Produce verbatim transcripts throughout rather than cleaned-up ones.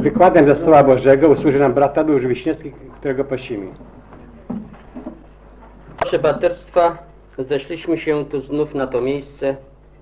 Wykładem ze Słowa Bożego usłuży nam brat Tadeusz Wiśniewski, którego prosimy. Proszę braterstwa, zeszliśmy się tu znów na to miejsce,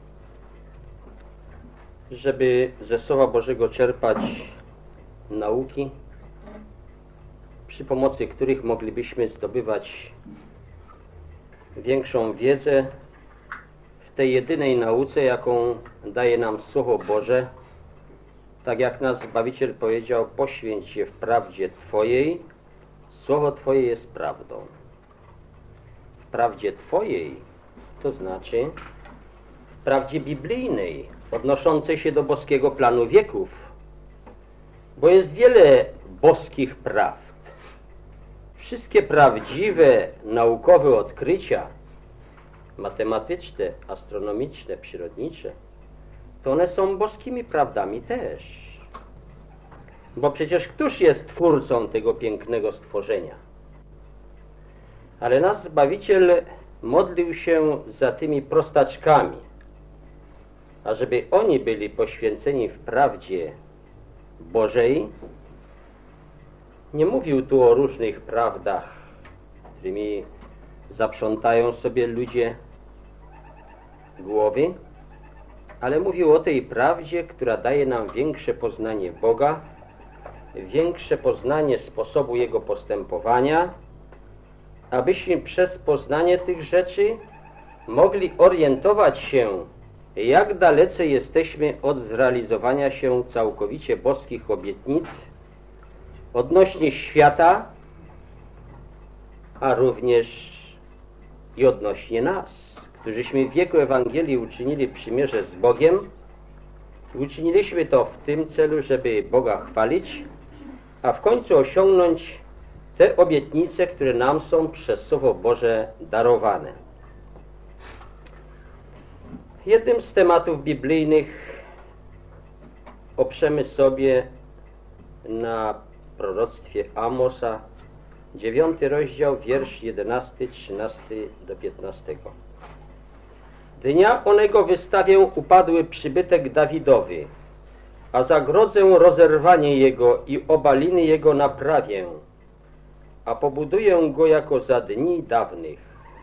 żeby ze Słowa Bożego czerpać nauki, przy pomocy których moglibyśmy zdobywać większą wiedzę w tej jedynej nauce, jaką daje nam Słowo Boże. Tak jak nas Zbawiciel powiedział, poświęć się w prawdzie Twojej, Słowo Twoje jest prawdą. W prawdzie Twojej, to znaczy w prawdzie biblijnej, odnoszącej się do boskiego planu wieków, bo jest wiele boskich prawd. Wszystkie prawdziwe naukowe odkrycia, matematyczne, astronomiczne, przyrodnicze, to one są boskimi prawdami też. Bo przecież któż jest twórcą tego pięknego stworzenia? Ale nasz Zbawiciel modlił się za tymi prostaczkami, ażeby oni byli poświęceni w prawdzie Bożej. Nie mówił tu o różnych prawdach, którymi zaprzątają sobie ludzie głowy, ale mówił o tej prawdzie, która daje nam większe poznanie Boga, większe poznanie sposobu Jego postępowania, abyśmy przez poznanie tych rzeczy mogli orientować się, jak dalece jesteśmy od zrealizowania się całkowicie boskich obietnic odnośnie świata, a również i odnośnie nas, którzyśmy w wieku Ewangelii uczynili przymierze z Bogiem. Uczyniliśmy to w tym celu, żeby Boga chwalić, a w końcu osiągnąć te obietnice, które nam są przez Słowo Boże darowane. Jednym z tematów biblijnych oprzemy sobie na proroctwie Amosa, dziewiąty rozdział, wiersz jedenasty, trzynasty do piętnastego. Dnia onego wystawię upadły przybytek Dawidowy, a zagrodzę rozerwanie jego i obaliny jego naprawię, a pobuduję go jako za dni dawnych.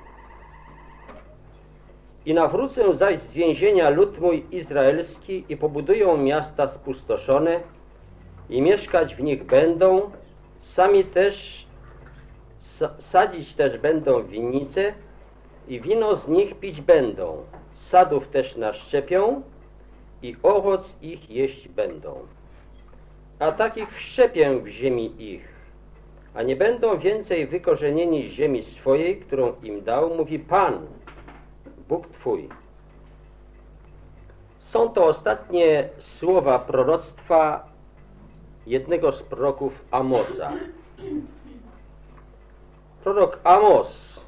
I nawrócę zaś z więzienia lud mój izraelski i pobudują miasta spustoszone i mieszkać w nich będą, sami też sadzić też będą winnice i wino z nich pić będą, sadów też naszczepią i owoc ich jeść będą. A takich wszczepię w ziemi ich, a nie będą więcej wykorzenieni z ziemi swojej, którą im dał, mówi Pan, Bóg Twój. Są to ostatnie słowa proroctwa jednego z proroków Amosa. Prorok Amos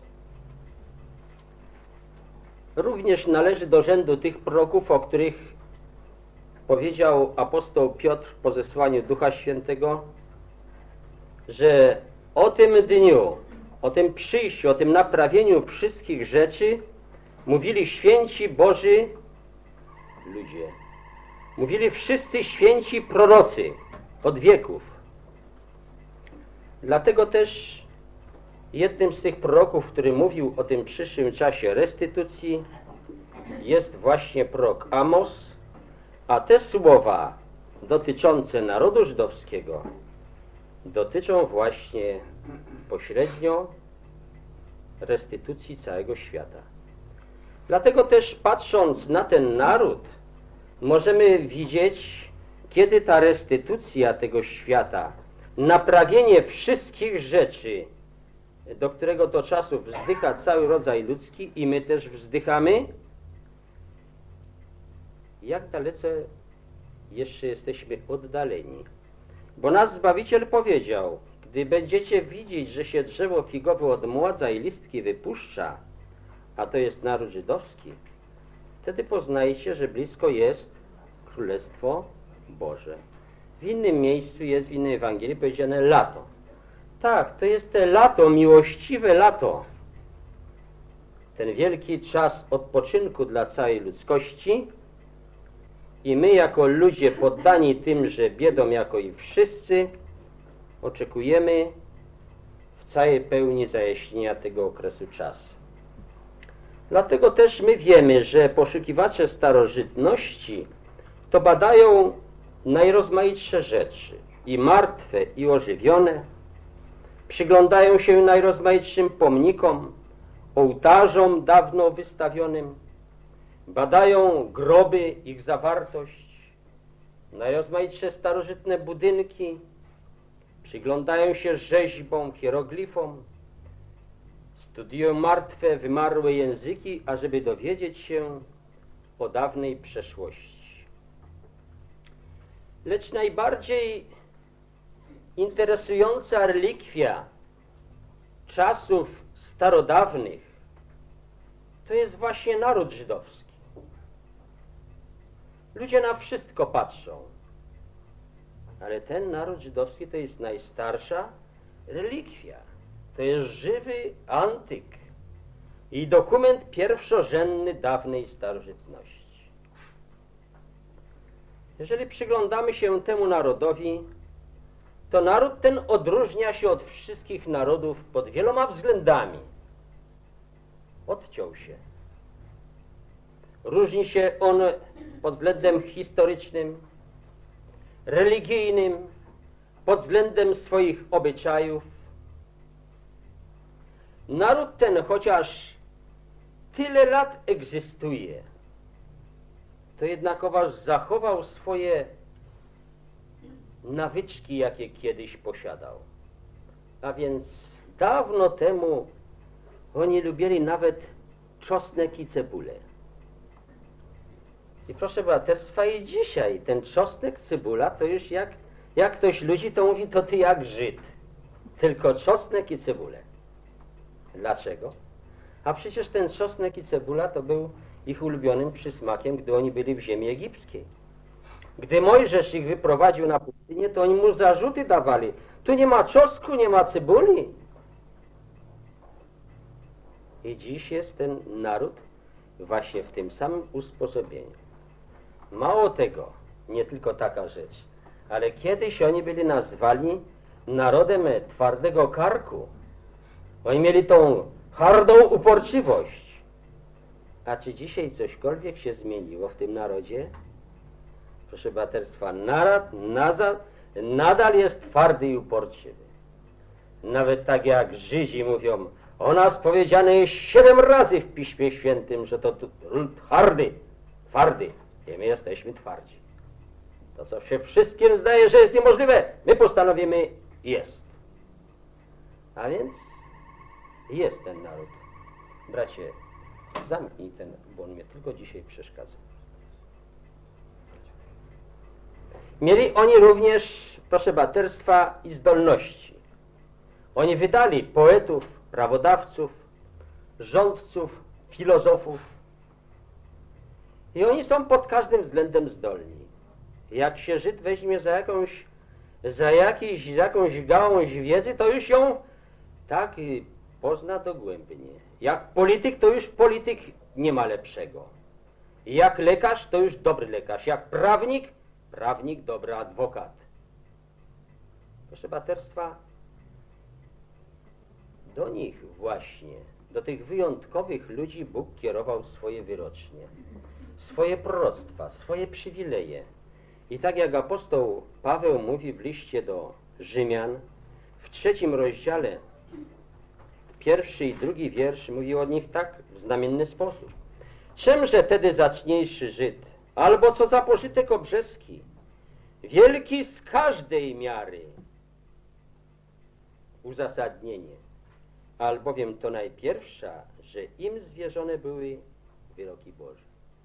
również należy do rzędu tych proroków, o których powiedział apostoł Piotr po zesłaniu Ducha Świętego, że o tym dniu, o tym przyjściu, o tym naprawieniu wszystkich rzeczy mówili święci Boży ludzie. Mówili wszyscy święci prorocy od wieków. Dlatego też jednym z tych proroków, który mówił o tym przyszłym czasie restytucji, jest właśnie prorok Amos, a te słowa dotyczące narodu żydowskiego dotyczą właśnie pośrednio restytucji całego świata. Dlatego też patrząc na ten naród, możemy widzieć, kiedy ta restytucja tego świata, naprawienie wszystkich rzeczy, do którego to czasu wzdycha cały rodzaj ludzki i my też wzdychamy, jak dalece jeszcze jesteśmy oddaleni. Bo nasz Zbawiciel powiedział, gdy będziecie widzieć, że się drzewo figowe odmładza i listki wypuszcza, a to jest naród żydowski, wtedy poznajcie, że blisko jest Królestwo Boże. W innym miejscu jest, w innej Ewangelii powiedziane lato. Tak, to jest te lato, miłościwe lato. Ten wielki czas odpoczynku dla całej ludzkości, i my jako ludzie poddani tymże biedom jako i wszyscy oczekujemy w całej pełni zajaśnienia tego okresu czasu. Dlatego też my wiemy, że poszukiwacze starożytności to badają najrozmaitsze rzeczy, i martwe, i ożywione, przyglądają się najrozmaitszym pomnikom, ołtarzom dawno wystawionym, badają groby, ich zawartość, najrozmaitsze starożytne budynki, przyglądają się rzeźbom, hieroglifom, studiują martwe, wymarłe języki, ażeby dowiedzieć się o dawnej przeszłości. Lecz najbardziej interesująca relikwia czasów starodawnych to jest właśnie naród żydowski. Ludzie na wszystko patrzą, ale ten naród żydowski to jest najstarsza relikwia. To jest żywy antyk i dokument pierwszorzędny dawnej starożytności. Jeżeli przyglądamy się temu narodowi, to naród ten odróżnia się od wszystkich narodów pod wieloma względami. Odciął się. Różni się on pod względem historycznym, religijnym, pod względem swoich obyczajów. Naród ten, chociaż tyle lat egzystuje, to jednakowoż zachował swoje nawyczki, jakie kiedyś posiadał. A więc dawno temu oni lubili nawet czosnek i cebulę. I proszę braterstwa, i dzisiaj ten czosnek, cebula to już jak, jak ktoś ludzi to mówi, to ty jak Żyd. Tylko czosnek i cebulę. Dlaczego? A przecież ten czosnek i cebula to był ich ulubionym przysmakiem, gdy oni byli w ziemi egipskiej. Gdy Mojżesz ich wyprowadził na pustynię, to oni mu zarzuty dawali. Tu nie ma czosnku, nie ma cebuli. I dziś jest ten naród właśnie w tym samym usposobieniu. Mało tego, nie tylko taka rzecz, ale kiedyś oni byli nazwani narodem twardego karku. Oni mieli tą hardą uporczywość. A czy dzisiaj cośkolwiek się zmieniło w tym narodzie? Proszę braterstwa, naród nadal, nadal jest twardy i uporczywy. Nawet tak jak Żydzi mówią, o nas powiedziane jest siedem razy w Piśmie Świętym, że to lud hardy, twardy, i my jesteśmy twardzi. To, co się wszystkim zdaje, że jest niemożliwe, my postanowimy, jest. A więc jest ten naród. Bracie, zamknij ten, bo on mnie tylko dzisiaj przeszkadza. Mieli oni również, proszę braterstwa, i zdolności. Oni wydali poetów, prawodawców, rządców, filozofów. I oni są pod każdym względem zdolni. Jak się Żyd weźmie za jakąś, za jakiś, jakąś gałąź wiedzy, to już ją tak pozna dogłębnie. Jak polityk, to już polityk nie ma lepszego. Jak lekarz, to już dobry lekarz. Jak prawnik, prawnik dobry adwokat. Proszę braterstwa, do nich właśnie, do tych wyjątkowych ludzi Bóg kierował swoje wyrocznie, swoje proroctwa, swoje przywileje. I tak jak apostoł Paweł mówi w liście do Rzymian, w trzecim rozdziale, pierwszy i drugi wiersz, mówi o nich tak w znamienny sposób. Czemże tedy zacniejszy Żyd, albo co za pożytek obrzeski, wielki z każdej miary uzasadnienie, albowiem to najpierwsza, że im zwierzone były wyroki Boże.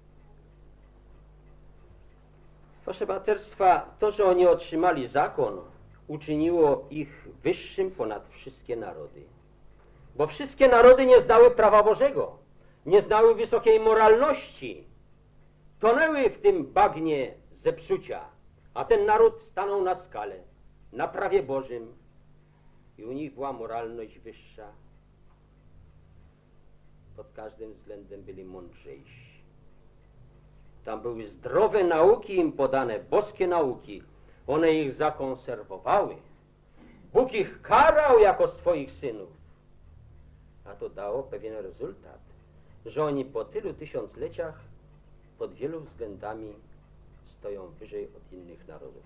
Proszę braterstwa, to, że oni otrzymali zakon, uczyniło ich wyższym ponad wszystkie narody. Bo wszystkie narody nie znały prawa Bożego, nie znały wysokiej moralności, tonęły w tym bagnie zepsucia, a ten naród stanął na skale, na prawie Bożym i u nich była moralność wyższa. Pod każdym względem byli mądrzejsi. Tam były zdrowe nauki im podane, boskie nauki. One ich zakonserwowały. Bóg ich karał jako swoich synów. A to dało pewien rezultat, że oni po tylu tysiącleciach pod wielu względami stoją wyżej od innych narodów.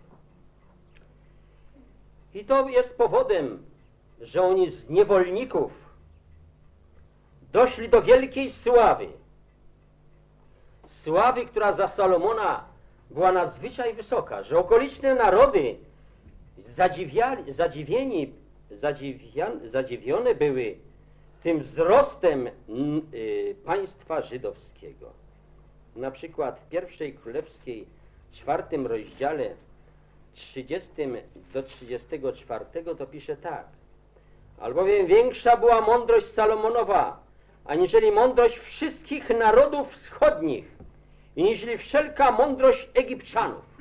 I to jest powodem, że oni z niewolników doszli do wielkiej sławy. Sławy, która za Salomona była nadzwyczaj wysoka, że okoliczne narody zadziwiali, zadziwieni, zadziwian, zadziwione były tym wzrostem y, państwa żydowskiego. Na przykład w pierwszej królewskiej, czwartym rozdziale, trzydziestym do trzydziestego czwartego to pisze tak. Albowiem większa była mądrość Salomonowa, aniżeli mądrość wszystkich narodów wschodnich i niżeli wszelka mądrość Egipczanów.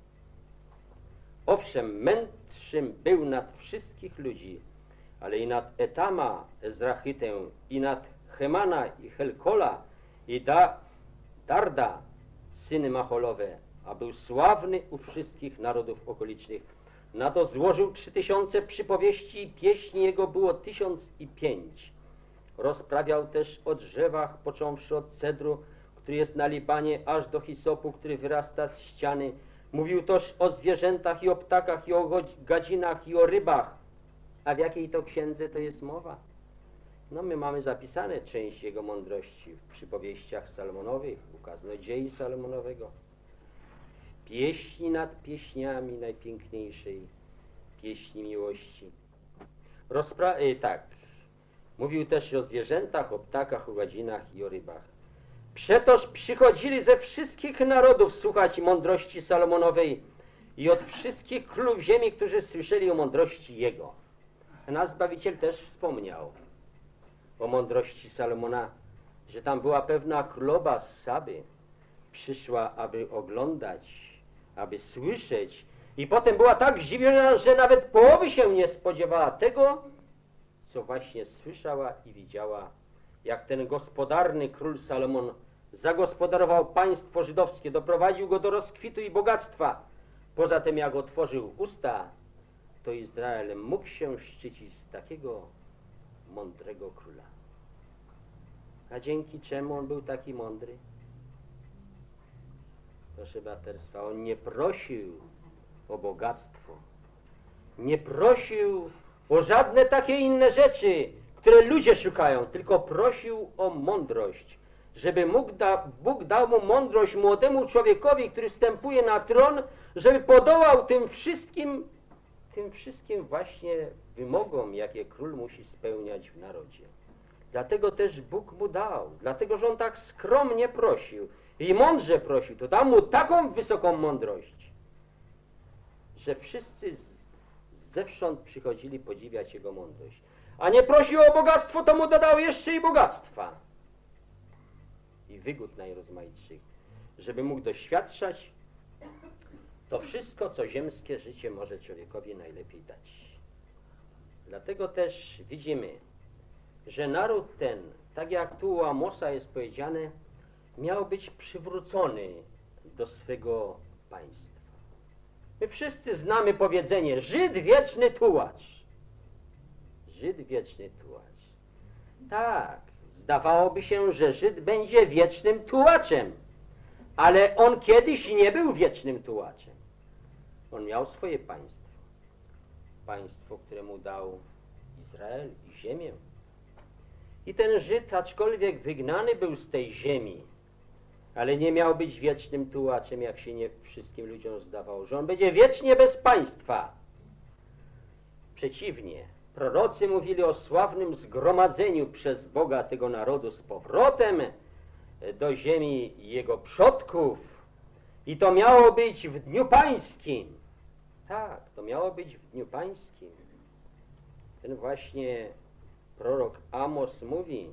Owszem, mędrszym był nad wszystkich ludzi, ale i nad Etama, Ezrachitę, i nad Hemana, i Helkola, i da, Darda, syny Macholowe, a był sławny u wszystkich narodów okolicznych. Na to złożył trzy tysiące przypowieści i pieśni jego było tysiąc i pięć. Rozprawiał też o drzewach, począwszy od cedru, który jest na Libanie, aż do hisopu, który wyrasta z ściany. Mówił też o zwierzętach i o ptakach, i o gadzinach, i o rybach. A w jakiej to księdze to jest mowa? No my mamy zapisane część jego mądrości w przypowieściach Salomonowych, u kaznodziei Salomonowego. W pieśni nad pieśniami najpiękniejszej, pieśni miłości. Rozpra- y, tak, mówił też o zwierzętach, o ptakach, o gadzinach i o rybach. Przetoż przychodzili ze wszystkich narodów słuchać mądrości Salomonowej i od wszystkich królów ziemi, którzy słyszeli o mądrości jego. Nasz Zbawiciel też wspomniał o mądrości Salomona, że tam była pewna królowa z Saby, przyszła, aby oglądać, aby słyszeć, i potem była tak zdziwiona, że nawet połowy się nie spodziewała tego, co właśnie słyszała i widziała, jak ten gospodarny król Salomon zagospodarował państwo żydowskie, doprowadził go do rozkwitu i bogactwa. Poza tym, jak otworzył usta, to Izrael mógł się szczycić z takiego mądrego króla. A dzięki czemu on był taki mądry? Proszę braterstwa, on nie prosił o bogactwo, nie prosił o żadne takie inne rzeczy, które ludzie szukają, tylko prosił o mądrość, żeby mógł da, Bóg dał mu mądrość młodemu człowiekowi, który wstępuje na tron, żeby podołał tym wszystkim, tym wszystkim właśnie wymogom, jakie król musi spełniać w narodzie. Dlatego też Bóg mu dał, dlatego że on tak skromnie prosił i mądrze prosił, to dał mu taką wysoką mądrość, że wszyscy z, zewsząd przychodzili podziwiać jego mądrość. A nie prosił o bogactwo, to mu dodał jeszcze i bogactwa i wygód najrozmaitszych, żeby mógł doświadczać to wszystko, co ziemskie życie może człowiekowi najlepiej dać. Dlatego też widzimy, że naród ten, tak jak tu u Amosa jest powiedziane, miał być przywrócony do swego państwa. My wszyscy znamy powiedzenie: Żyd wieczny tułacz. Żyd wieczny tułacz. Tak, zdawałoby się, że Żyd będzie wiecznym tułaczem, ale on kiedyś nie był wiecznym tułaczem. On miał swoje państwo. Państwo, które mu dał Izrael i ziemię. I ten Żyd, aczkolwiek wygnany był z tej ziemi, ale nie miał być wiecznym tułaczem, jak się nie wszystkim ludziom zdawało, że on będzie wiecznie bez państwa. Przeciwnie, prorocy mówili o sławnym zgromadzeniu przez Boga tego narodu z powrotem do ziemi jego przodków. I to miało być w dniu pańskim. Tak, to miało być w dniu pańskim. Ten właśnie prorok Amos mówi: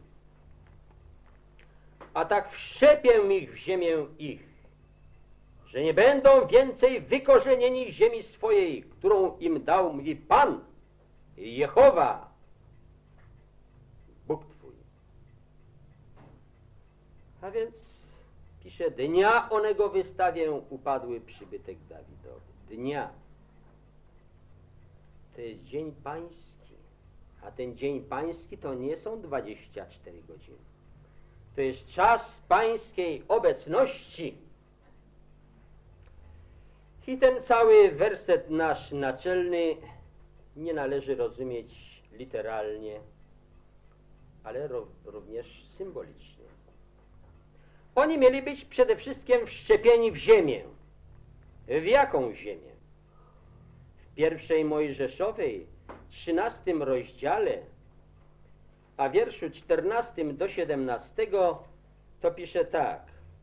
a tak wszczepię ich w ziemię ich, że nie będą więcej wykorzenieni ziemi swojej, którą im dał, mówi Pan, Jehowa, Bóg Twój. A więc pisze pisze, dnia onego wystawię upadły przybytek Dawidowy. Dnia. To jest dzień pański. A ten dzień pański to nie są dwadzieścia cztery godziny. To jest czas pańskiej obecności. I ten cały werset nasz naczelny nie należy rozumieć literalnie, ale również symbolicznie. Oni mieli być przede wszystkim wszczepieni w ziemię. W jaką ziemię? W pierwszej Mojżeszowej, trzynastym rozdziale, a wierszu czternastym do siedemnastego to pisze tak.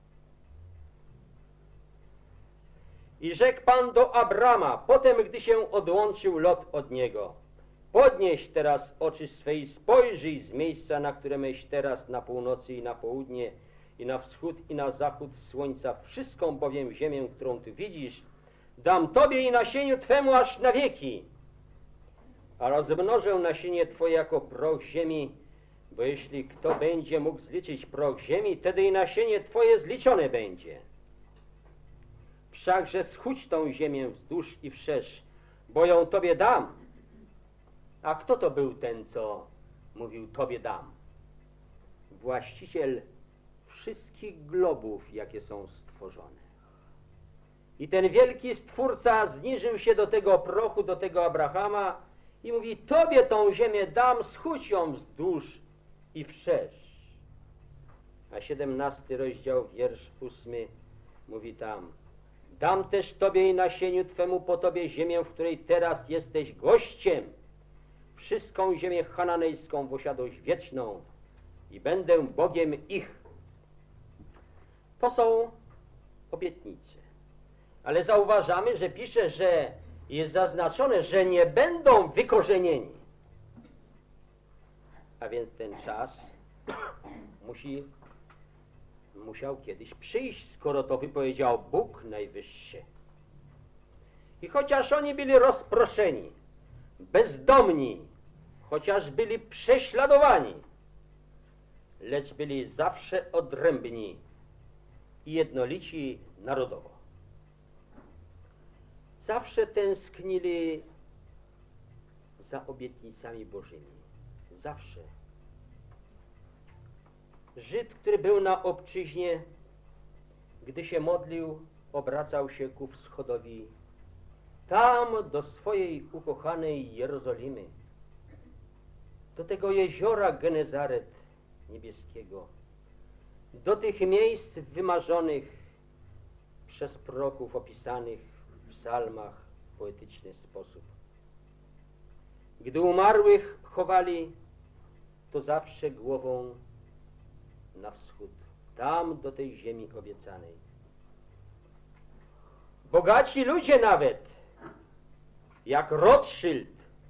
I rzekł Pan do Abrama, potem gdy się odłączył Lot od niego, podnieś teraz oczy swe i spojrzyj z miejsca, na któremeś teraz na północy i na południe i na wschód i na zachód słońca, wszystką bowiem ziemię, którą ty widzisz, dam tobie i nasieniu twemu aż na wieki, a rozmnożę nasienie twoje jako proch ziemi, bo jeśli kto będzie mógł zliczyć proch ziemi, wtedy i nasienie twoje zliczone będzie. Wszakże schudź tą ziemię wzdłuż i wszerz, bo ją tobie dam. A kto to był ten, co mówił tobie dam? Właściciel wszystkich globów, jakie są stworzone. I ten wielki Stwórca zniżył się do tego prochu, do tego Abrahama i mówi, tobie tą ziemię dam, schudź ją wzdłuż i wszerz. A siedemnasty rozdział, wiersz ósmy mówi tam, dam też tobie i nasieniu twemu po tobie ziemię, w której teraz jesteś gościem, wszystką ziemię chananejską w osiadłość wieczną i będę Bogiem ich. To są obietnice. Ale zauważamy, że pisze, że jest zaznaczone, że nie będą wykorzenieni. A więc ten czas musi, musiał kiedyś przyjść, skoro to wypowiedział Bóg Najwyższy. I chociaż oni byli rozproszeni, bezdomni, chociaż byli prześladowani, lecz byli zawsze odrębni i jednolici narodowo. Zawsze tęsknili za obietnicami Bożymi. Zawsze. Żyd, który był na obczyźnie, gdy się modlił, obracał się ku wschodowi, tam do swojej ukochanej Jerozolimy, do tego jeziora Genezaret niebieskiego, do tych miejsc wymarzonych przez proroków opisanych w psalmach w poetyczny sposób. Gdy umarłych chowali, to zawsze głową na wschód, tam do tej ziemi obiecanej. Bogaci ludzie nawet, jak Rothschild,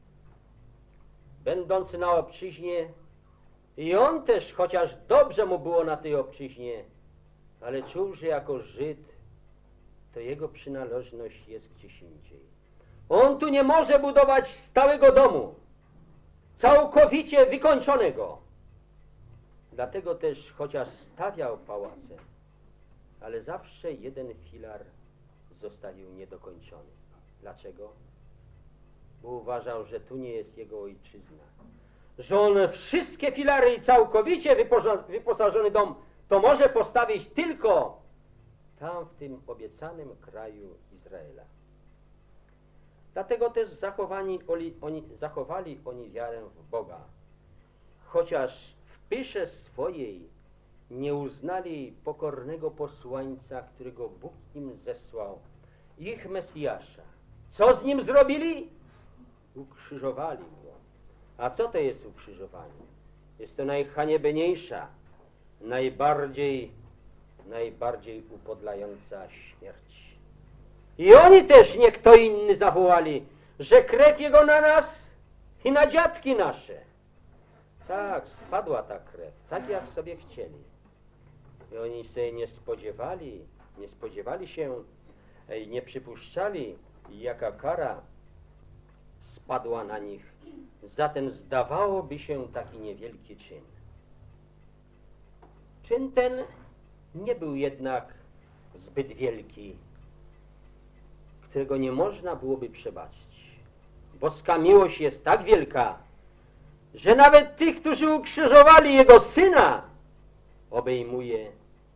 będący na obczyźnie, i on też, chociaż dobrze mu było na tej obczyźnie, ale czuł, że jako Żyd to jego przynależność jest gdzieś indziej. On tu nie może budować stałego domu, całkowicie wykończonego. Dlatego też, chociaż stawiał pałace, ale zawsze jeden filar zostawił niedokończony. Dlaczego? Bo uważał, że tu nie jest jego ojczyzna. Że on wszystkie filary i całkowicie wyposażony dom to może postawić tylko tam, w tym obiecanym kraju Izraela. Dlatego też zachowani oni, zachowali oni wiarę w Boga. Chociaż w pysze swojej nie uznali pokornego posłańca, którego Bóg im zesłał, ich Mesjasza. Co z nim zrobili? Ukrzyżowali go. A co to jest ukrzyżowanie? Jest to najhaniebniejsza, najbardziej, najbardziej upodlająca śmierć. I oni też, nie kto inny, zawołali, że krew jego na nas i na dziadki nasze. Tak, spadła ta krew, tak jak sobie chcieli. I oni sobie nie spodziewali, nie spodziewali się i nie przypuszczali, jaka kara spadła na nich za ten, zdawałoby się, taki niewielki czyn. Czyn ten nie był jednak zbyt wielki, którego nie można byłoby przebaczyć. Boska miłość jest tak wielka, że nawet tych, którzy ukrzyżowali Jego Syna, obejmuje.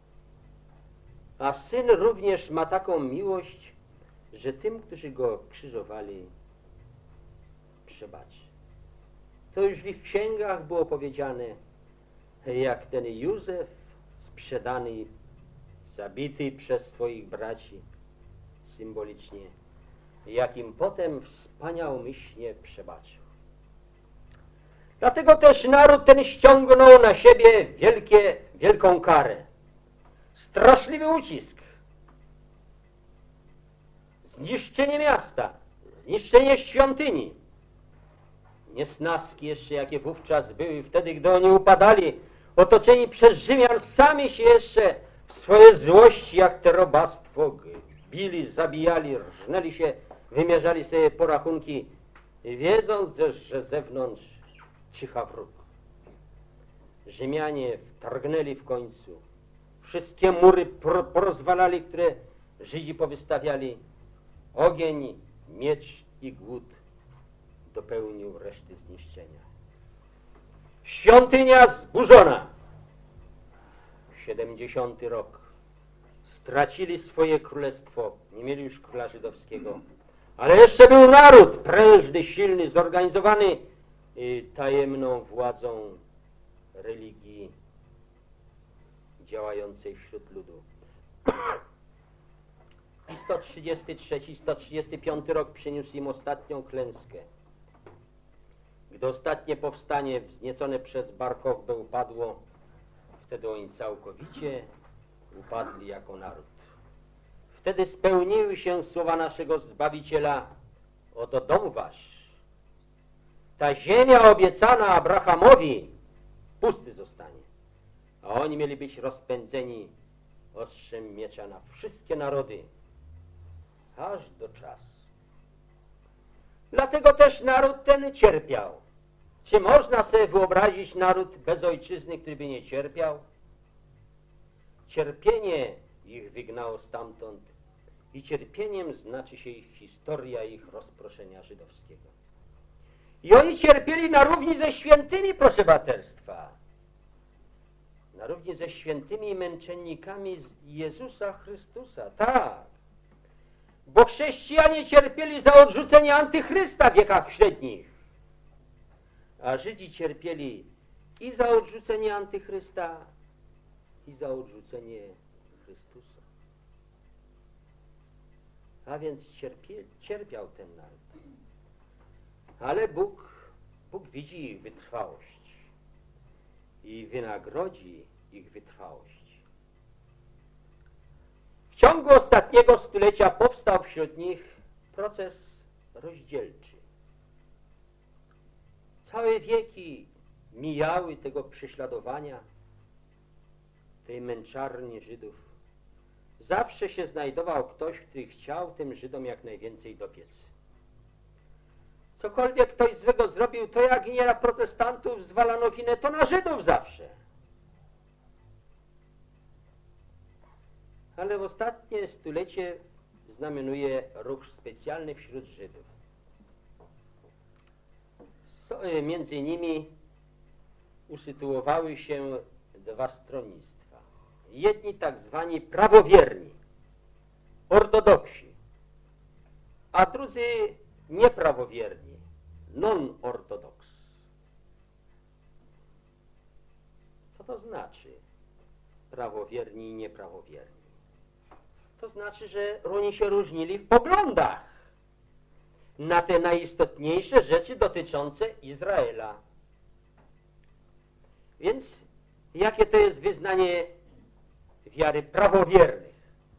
A Syn również ma taką miłość, że tym, którzy Go krzyżowali, przebaczy. To już w ich księgach było powiedziane, jak ten Józef sprzedany, zabity przez swoich braci, symbolicznie, jakim potem wspaniałomyślnie przebaczył. Dlatego też naród ten ściągnął na siebie wielkie, wielką karę. Straszliwy ucisk. Zniszczenie miasta, zniszczenie świątyni. Niesnaski jeszcze, jakie wówczas były, wtedy, gdy oni upadali, otoczeni przez Rzymian, sami się jeszcze w swojej złości, jak te robactwo, bili, zabijali, rżnęli się, wymierzali sobie porachunki, wiedząc, że z zewnątrz czyha wróg. Rzymianie wtargnęli w końcu. Wszystkie mury porozwalali, które Żydzi powystawiali. Ogień, miecz i głód dopełnił reszty zniszczenia. Świątynia zburzona. siedemdziesiąty rok. Stracili swoje królestwo. Nie mieli już króla żydowskiego. Ale jeszcze był naród prężny, silny, zorganizowany tajemną władzą religii działającej wśród ludu. I sto trzydziesty trzeci, sto trzydziesty piąty rok przyniósł im ostatnią klęskę. Gdy ostatnie powstanie wzniecone przez Bar Kochbę upadło, wtedy oni całkowicie upadli jako naród. Wtedy spełniły się słowa naszego Zbawiciela: oto dom wasz, ta ziemia obiecana Abrahamowi, pusty zostanie, a oni mieli być rozpędzeni ostrzem miecza na wszystkie narody, aż do czasu. Dlatego też naród ten cierpiał. Czy można sobie wyobrazić naród bez ojczyzny, który by nie cierpiał? Cierpienie ich wygnało stamtąd i cierpieniem znaczy się ich historia ich rozproszenia żydowskiego. I oni cierpieli na równi ze świętymi, proszę braterstwa. Na równi ze świętymi męczennikami Jezusa Chrystusa. Tak. Bo chrześcijanie cierpieli za odrzucenie antychrysta w wiekach średnich. A Żydzi cierpieli i za odrzucenie antychrysta, i za odrzucenie Chrystusa. A więc cierpie, cierpiał ten naród. Ale Bóg, Bóg widzi ich wytrwałość i wynagrodzi ich wytrwałość. W ciągu ostatniego stulecia powstał wśród nich proces rozdzielczy. Całe wieki mijały tego prześladowania, tej męczarni Żydów. Zawsze się znajdował ktoś, który chciał tym Żydom jak najwięcej dopiec. Cokolwiek ktoś złego zrobił, to jak nie na protestantów zwalano winę, to na Żydów zawsze. Ale w ostatnie stulecie znamionuje ruch specjalny wśród Żydów. Między nimi usytuowały się dwa stronnictwa. Jedni tak zwani prawowierni, ortodoksi, a drudzy nieprawowierni, non-ortodoks. Co to znaczy prawowierni i nieprawowierni? To znaczy, że oni się różnili w poglądach na te najistotniejsze rzeczy dotyczące Izraela. Więc jakie to jest wyznanie wiary prawowiernych?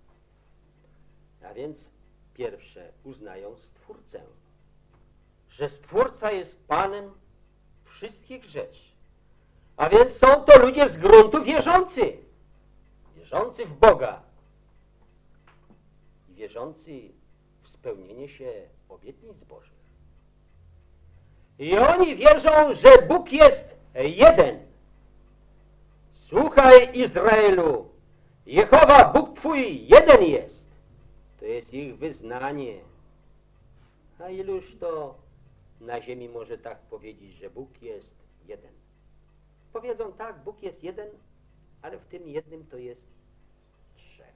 A więc pierwsze, uznają Stwórcę, że Stwórca jest Panem wszystkich rzeczy. A więc są to ludzie z gruntu wierzący, wierzący w Boga i wierzący w spełnienie się obietnic Bożych. I oni wierzą, że Bóg jest jeden. Słuchaj, Izraelu, Jehowa, Bóg Twój, jeden jest. To jest ich wyznanie. A iluż to na ziemi może tak powiedzieć, że Bóg jest jeden? Powiedzą tak, Bóg jest jeden, ale w tym jednym to jest trzech.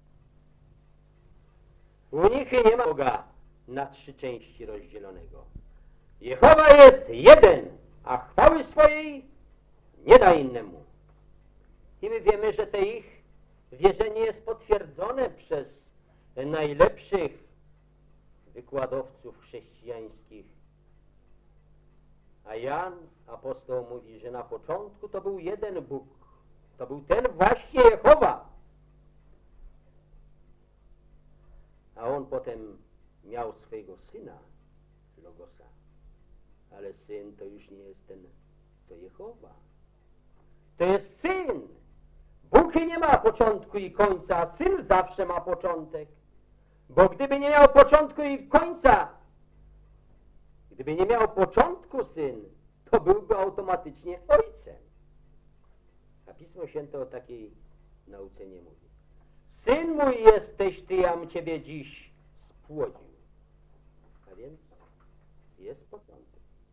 U nich nie ma Boga na trzy części rozdzielonego. Jehowa jest jeden, a chwały swojej nie da innemu. I my wiemy, że te ich wierzenie jest potwierdzone przez najlepszych wykładowców chrześcijańskich. A Jan, apostoł, mówi, że na początku to był jeden Bóg. To był ten właśnie Jehowa. A on potem miał swojego syna, Logosa. Ale syn to już nie jest ten, to Jehowa. To jest syn. Bóg nie ma początku i końca, a syn zawsze ma początek. Bo gdyby nie miał początku i końca, gdyby nie miał początku syn, to byłby automatycznie ojcem. A Pismo Święte o takiej nauce nie mówi. Syn mój jesteś ty, jam ciebie dziś spłodził. A więc jest początek.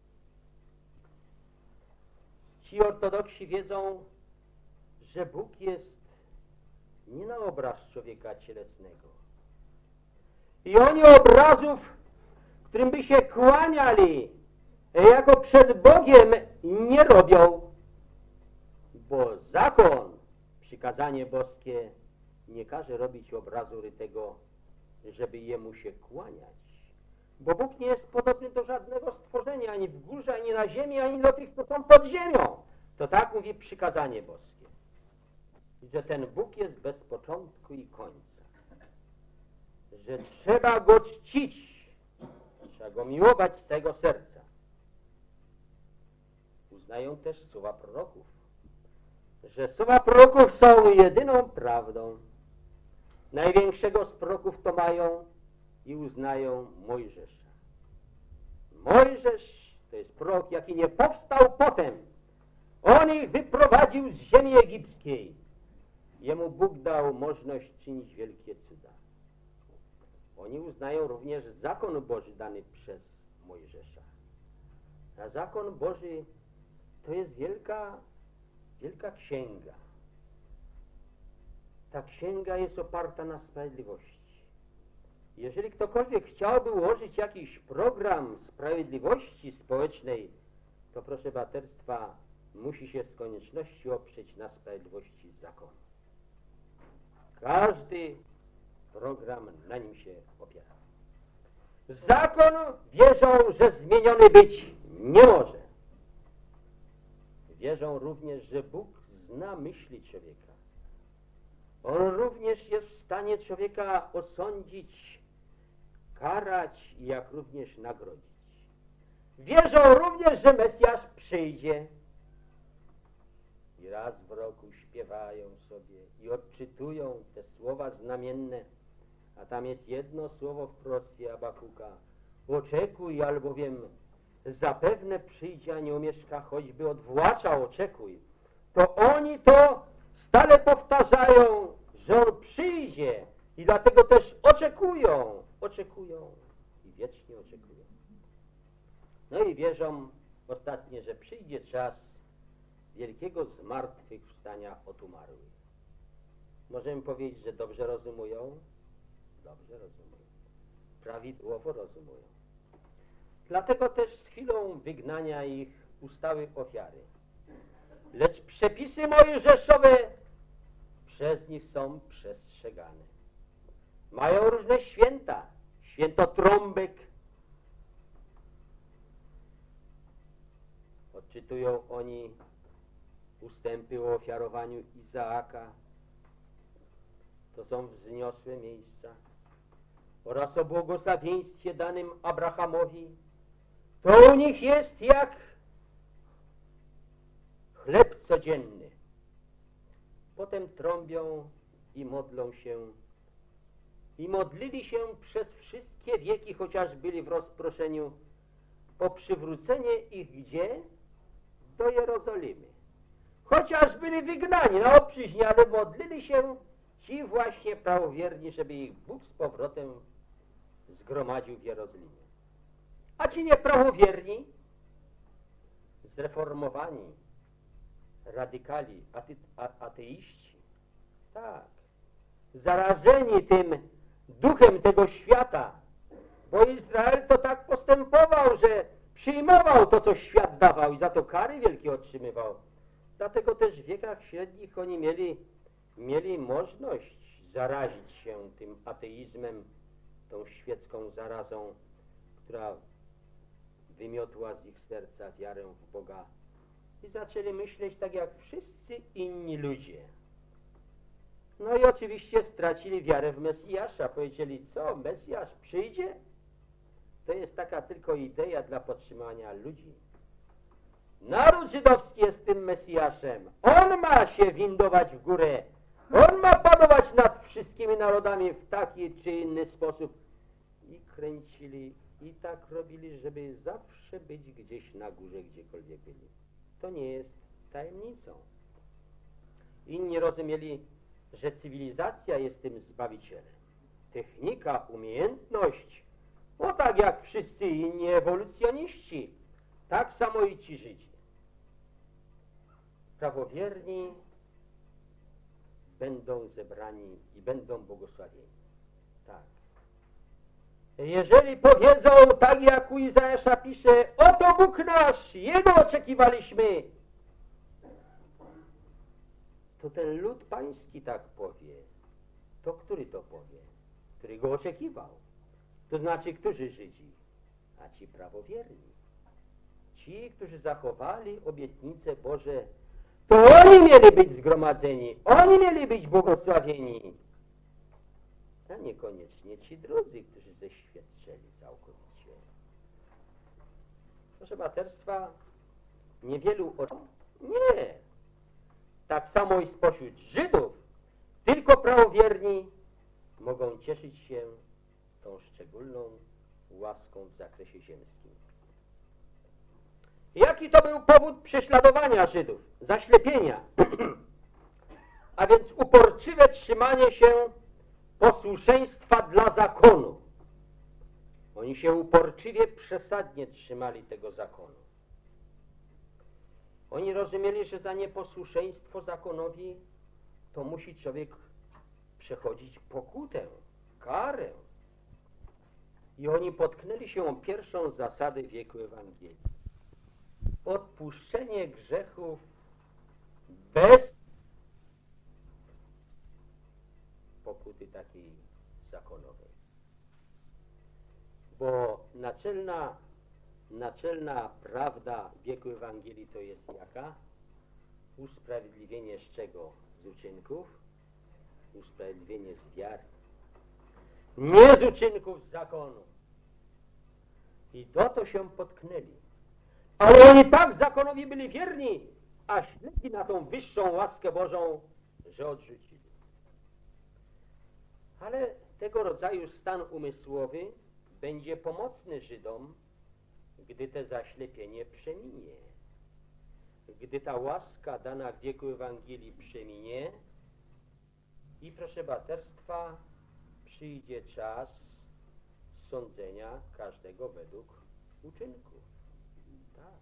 Ci ortodoksi wiedzą, że Bóg jest nie na obraz człowieka cielesnego. I oni obrazów, którym by się kłaniali jako przed Bogiem, nie robią, bo zakon, przykazanie boskie nie każe robić obrazu rytego, żeby jemu się kłaniać. Bo Bóg nie jest podobny do żadnego stworzenia, ani w górze, ani na ziemi, ani do tych, co są pod ziemią. To tak mówi przykazanie boskie. Że ten Bóg jest bez początku i końca. Że trzeba Go czcić. Trzeba Go miłować z całego serca. Uznają też słowa proroków. Że słowa proroków są jedyną prawdą. Największego z proroków to mają i uznają Mojżesza. Mojżesz to jest prorok, jaki nie powstał potem. On ich wyprowadził z ziemi egipskiej. Jemu Bóg dał możliwość czynić wielkie cuda. Oni uznają również zakon Boży dany przez Mojżesza. A zakon Boży to jest wielka, wielka księga. Ta księga jest oparta na sprawiedliwości. Jeżeli ktokolwiek chciałby ułożyć jakiś program sprawiedliwości społecznej, to proszę braterstwa, musi się z konieczności oprzeć na sprawiedliwości zakonu. Każdy program na nim się opiera. Zakon wierzą, że zmieniony być nie może. Wierzą również, że Bóg zna myśli człowieka. On również jest w stanie człowieka osądzić, karać i jak również nagrodzić. Wierzą również, że Mesjasz przyjdzie. I raz w roku śpiewają sobie i odczytują te słowa znamienne. A tam jest jedno słowo w proroctwie Abakuka. Oczekuj, albowiem zapewne przyjdzie, a nie omieszka, choćby od włacza oczekuj. To oni to stale powtarzają, że on przyjdzie i dlatego też oczekują, oczekują i wiecznie oczekują. No i wierzą ostatnie, że przyjdzie czas wielkiego zmartwychwstania od umarłych. Możemy powiedzieć, że dobrze rozumują? Dobrze rozumują. Prawidłowo rozumują. Dlatego też z chwilą wygnania ich ustały ofiary. Lecz przepisy mojżeszowe przez nich są przestrzegane. Mają różne święta. Święto trąbek. Odczytują oni ustępy o ofiarowaniu Izaaka. To są wzniosłe miejsca. Oraz o błogosławieństwie danym Abrahamowi. To u nich jest jak chleb codzienny. Potem trąbią i modlą się. I modlili się przez wszystkie wieki, chociaż byli w rozproszeniu, po przywrócenie ich gdzie? Do Jerozolimy. Chociaż byli wygnani na obczyźnie, ale modlili się ci właśnie prawowierni, żeby ich Bóg z powrotem zgromadził w Jerozolimie. A ci nieprawowierni, zreformowani, radykali, aty, a, ateiści, tak, zarażeni tym duchem tego świata, bo Izrael to tak postępował, że przyjmował to, co świat dawał i za to kary wielkie otrzymywał. Dlatego też w wiekach średnich oni mieli, mieli możliwość zarazić się tym ateizmem, tą świecką zarazą, która wymiotła z ich serca wiarę w Boga i zaczęli myśleć tak jak wszyscy inni ludzie. No i oczywiście stracili wiarę w Mesjasza. Powiedzieli, co, Mesjasz przyjdzie? To jest taka tylko idea dla podtrzymania ludzi. Naród żydowski jest tym Mesjaszem. On ma się windować w górę. On ma panować nad wszystkimi narodami w taki czy inny sposób. I kręcili, i tak robili, żeby zawsze być gdzieś na górze, gdziekolwiek byli. To nie jest tajemnicą. Inni rozumieli, że cywilizacja jest tym Zbawicielem. Technika, umiejętność, no tak jak wszyscy inni ewolucjoniści, tak samo i ci Żydzi. Prawowierni będą zebrani i będą błogosławieni. Tak. Jeżeli powiedzą, tak jak u Izajasza pisze, oto Bóg nasz, Jego oczekiwaliśmy, to ten lud pański tak powie. To który to powie? Który go oczekiwał? To znaczy, którzy Żydzi? A ci prawowierni. Ci, którzy zachowali obietnice Boże, to oni mieli być zgromadzeni, oni mieli być błogosławieni. A niekoniecznie ci drudzy, którzy zeświadczyli całkowicie. Proszę braterstwa, niewielu o... Nie. Tak samo i spośród Żydów, tylko prawowierni mogą cieszyć się tą szczególną łaską w zakresie ziemskim. Jaki to był powód prześladowania Żydów? Zaślepienia. A więc uporczywe trzymanie się posłuszeństwa dla zakonu. Oni się uporczywie, przesadnie trzymali tego zakonu. Oni rozumieli, że za nieposłuszeństwo zakonowi to musi człowiek przechodzić pokutę, karę. I oni potknęli się o pierwszą zasadę wieku Ewangelii. Odpuszczenie grzechów bez pokuty takiej zakonowej. Bo naczelna, naczelna prawda wieku Ewangelii to jest jaka? Usprawiedliwienie z czego? Z uczynków? Usprawiedliwienie z wiary. Nie z uczynków z zakonu. I do to się potknęli. Ale oni tak zakonowi byli wierni, a śledzili na tą wyższą łaskę Bożą, że odrzucili. Ale tego rodzaju stan umysłowy będzie pomocny Żydom, gdy te zaślepienie przeminie. Gdy ta łaska dana w wieku Ewangelii przeminie i proszę braterstwa, przyjdzie czas sądzenia każdego według uczynków. Tak.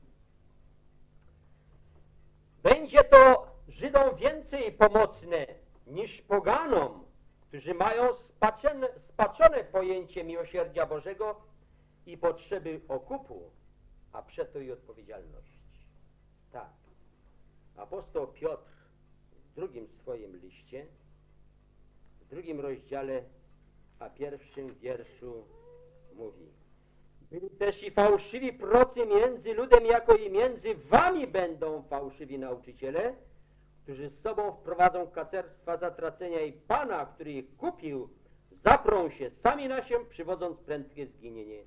Będzie to Żydom więcej pomocne niż poganom, którzy mają spaczone, spaczone pojęcie miłosierdzia Bożego i potrzeby okupu, a przeto i odpowiedzialności. Tak. Apostoł Piotr w drugim swoim liście, w drugim rozdziale, a pierwszym wierszu mówi: byli też i fałszywi prorocy między ludem, jako i między wami będą fałszywi nauczyciele, którzy z sobą wprowadzą kacerstwa zatracenia i Pana, który ich kupił, zaprą się sami na się, przywodząc prędkie zginienie.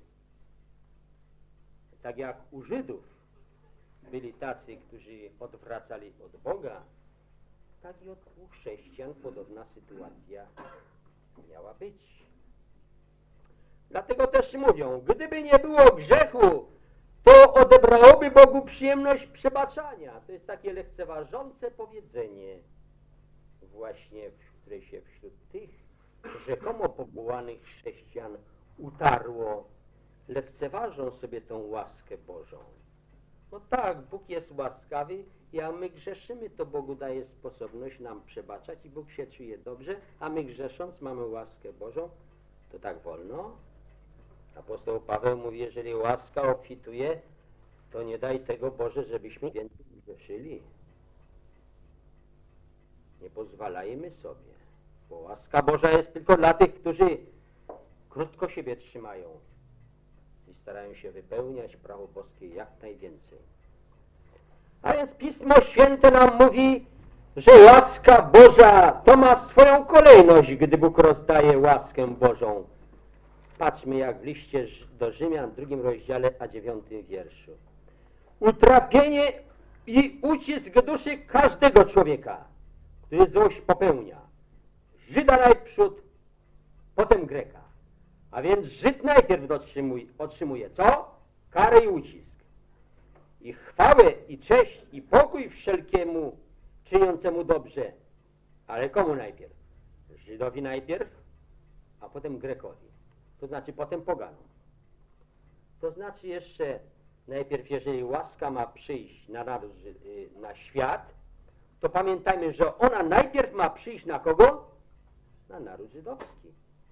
Tak jak u Żydów byli tacy, którzy odwracali od Boga, tak i od chrześcijan podobna sytuacja miała być. Dlatego też mówią, gdyby nie było grzechu, to odebrałoby Bogu przyjemność przebaczania. To jest takie lekceważące powiedzenie właśnie w które się wśród tych rzekomo powołanych chrześcijan utarło, lekceważą sobie tą łaskę Bożą. No tak, Bóg jest łaskawy, a my grzeszymy, to Bogu daje sposobność nam przebaczać i Bóg się czuje dobrze, a my grzesząc mamy łaskę Bożą. To tak wolno? Apostoł Paweł mówi, jeżeli łaska obfituje, to nie daj tego, Boże, żebyśmy więcej grzeszyli. Nie pozwalajmy sobie, bo łaska Boża jest tylko dla tych, którzy krótko siebie trzymają i starają się wypełniać prawo boskie jak najwięcej. A więc Pismo Święte nam mówi, że łaska Boża to ma swoją kolejność, gdy Bóg rozdaje łaskę Bożą. Patrzmy, jak w liście do Rzymian, w drugim rozdziale, a dziewiątym wierszu. Utrapienie i ucisk duszy każdego człowieka, który złość popełnia. Żyda najprzód, potem Greka. A więc Żyd najpierw otrzymuje, otrzymuje co? Karę i ucisk. I chwałę, i cześć, i pokój wszelkiemu czyniącemu dobrze. Ale komu najpierw? Żydowi najpierw, a potem Grekowi. To znaczy potem poganom. To znaczy jeszcze najpierw, jeżeli łaska ma przyjść na, naród, na świat, to pamiętajmy, że ona najpierw ma przyjść na kogo? Na naród żydowski.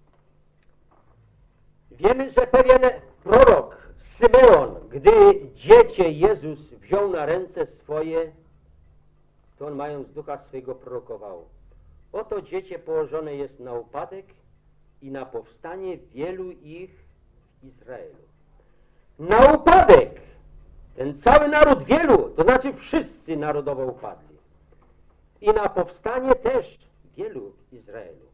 Wiemy, że pewien prorok, Symeon, gdy dziecię Jezus wziął na ręce swoje, to on mając ducha swego prorokował. Oto dziecię położone jest na upadek i na powstanie wielu ich w Izraelu. Na upadek! Ten cały naród wielu, to znaczy wszyscy narodowo upadli. I na powstanie też wielu w Izraelu.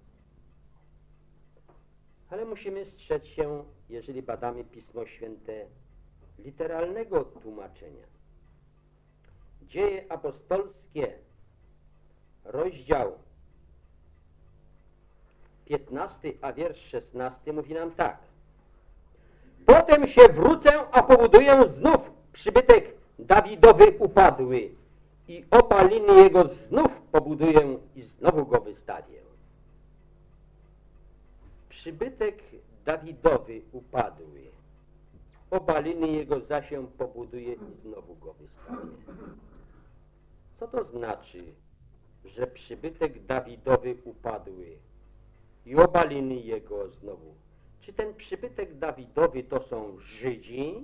Ale musimy strzec się, jeżeli badamy Pismo Święte, literalnego tłumaczenia. Dzieje apostolskie, rozdział piętnasty, a wiersz szesnasty mówi nam tak. Potem się wrócę, a pobuduję znów przybytek Dawidowy upadły i opaliny jego znów pobuduję i znowu go wystawię. Przybytek Dawidowy upadły, obaliny jego zaś się pobuduje i znowu go wystawię. Co to znaczy, że przybytek Dawidowy upadły i obaliny jego znowu? Czy ten przybytek Dawidowy to są Żydzi?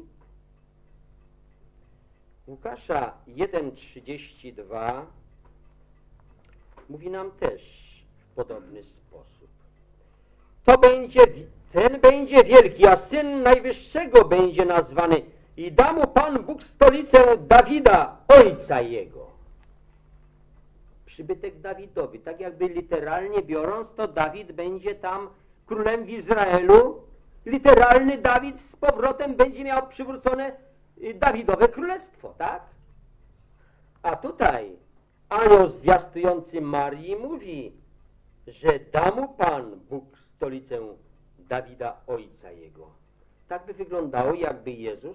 Łukasza jeden trzydzieści dwa mówi nam też w podobny sposób. To będzie, ten będzie wielki, a Syn Najwyższego będzie nazwany i da mu Pan Bóg stolicę Dawida, ojca jego. Przybytek Dawidowy, tak jakby literalnie biorąc, to Dawid będzie tam królem w Izraelu. Literalny Dawid z powrotem będzie miał przywrócone Dawidowe królestwo, tak? A tutaj anioł zwiastujący Marii mówi, że da mu Pan Bóg stolicę Dawida, ojca jego. Tak by wyglądało, jakby Jezus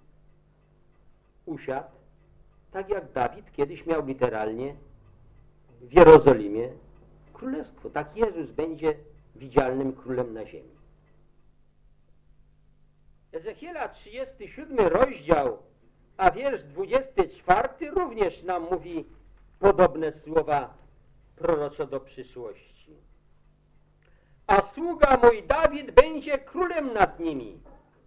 usiadł, tak jak Dawid kiedyś miał literalnie w Jerozolimie królestwo. Tak Jezus będzie widzialnym królem na ziemi. Ezechiela trzydziesty siódmy rozdział, a wiersz dwudziesty czwarty również nam mówi podobne słowa proroczo do przyszłości. A sługa mój Dawid będzie królem nad nimi.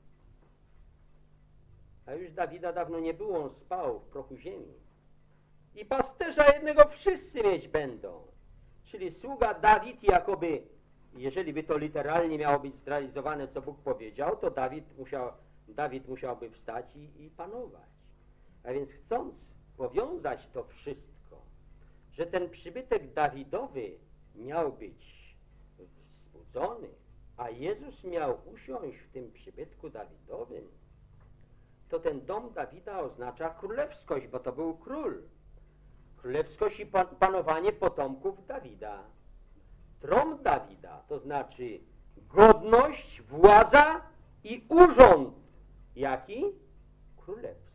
A już Dawida dawno nie było, on spał w prochu ziemi. I pasterza jednego wszyscy mieć będą. Czyli sługa Dawid jakoby, jeżeli by to literalnie miało być zrealizowane, co Bóg powiedział, to Dawid, musiał, Dawid musiałby wstać i, i panować. A więc chcąc powiązać to wszystko, że ten przybytek Dawidowy miał być wzbudzony, a Jezus miał usiąść w tym przybytku Dawidowym, to ten dom Dawida oznacza królewskość, bo to był król. Królewskość i panowanie potomków Dawida. Tron Dawida, to znaczy godność, władza i urząd. Jaki? Królewski.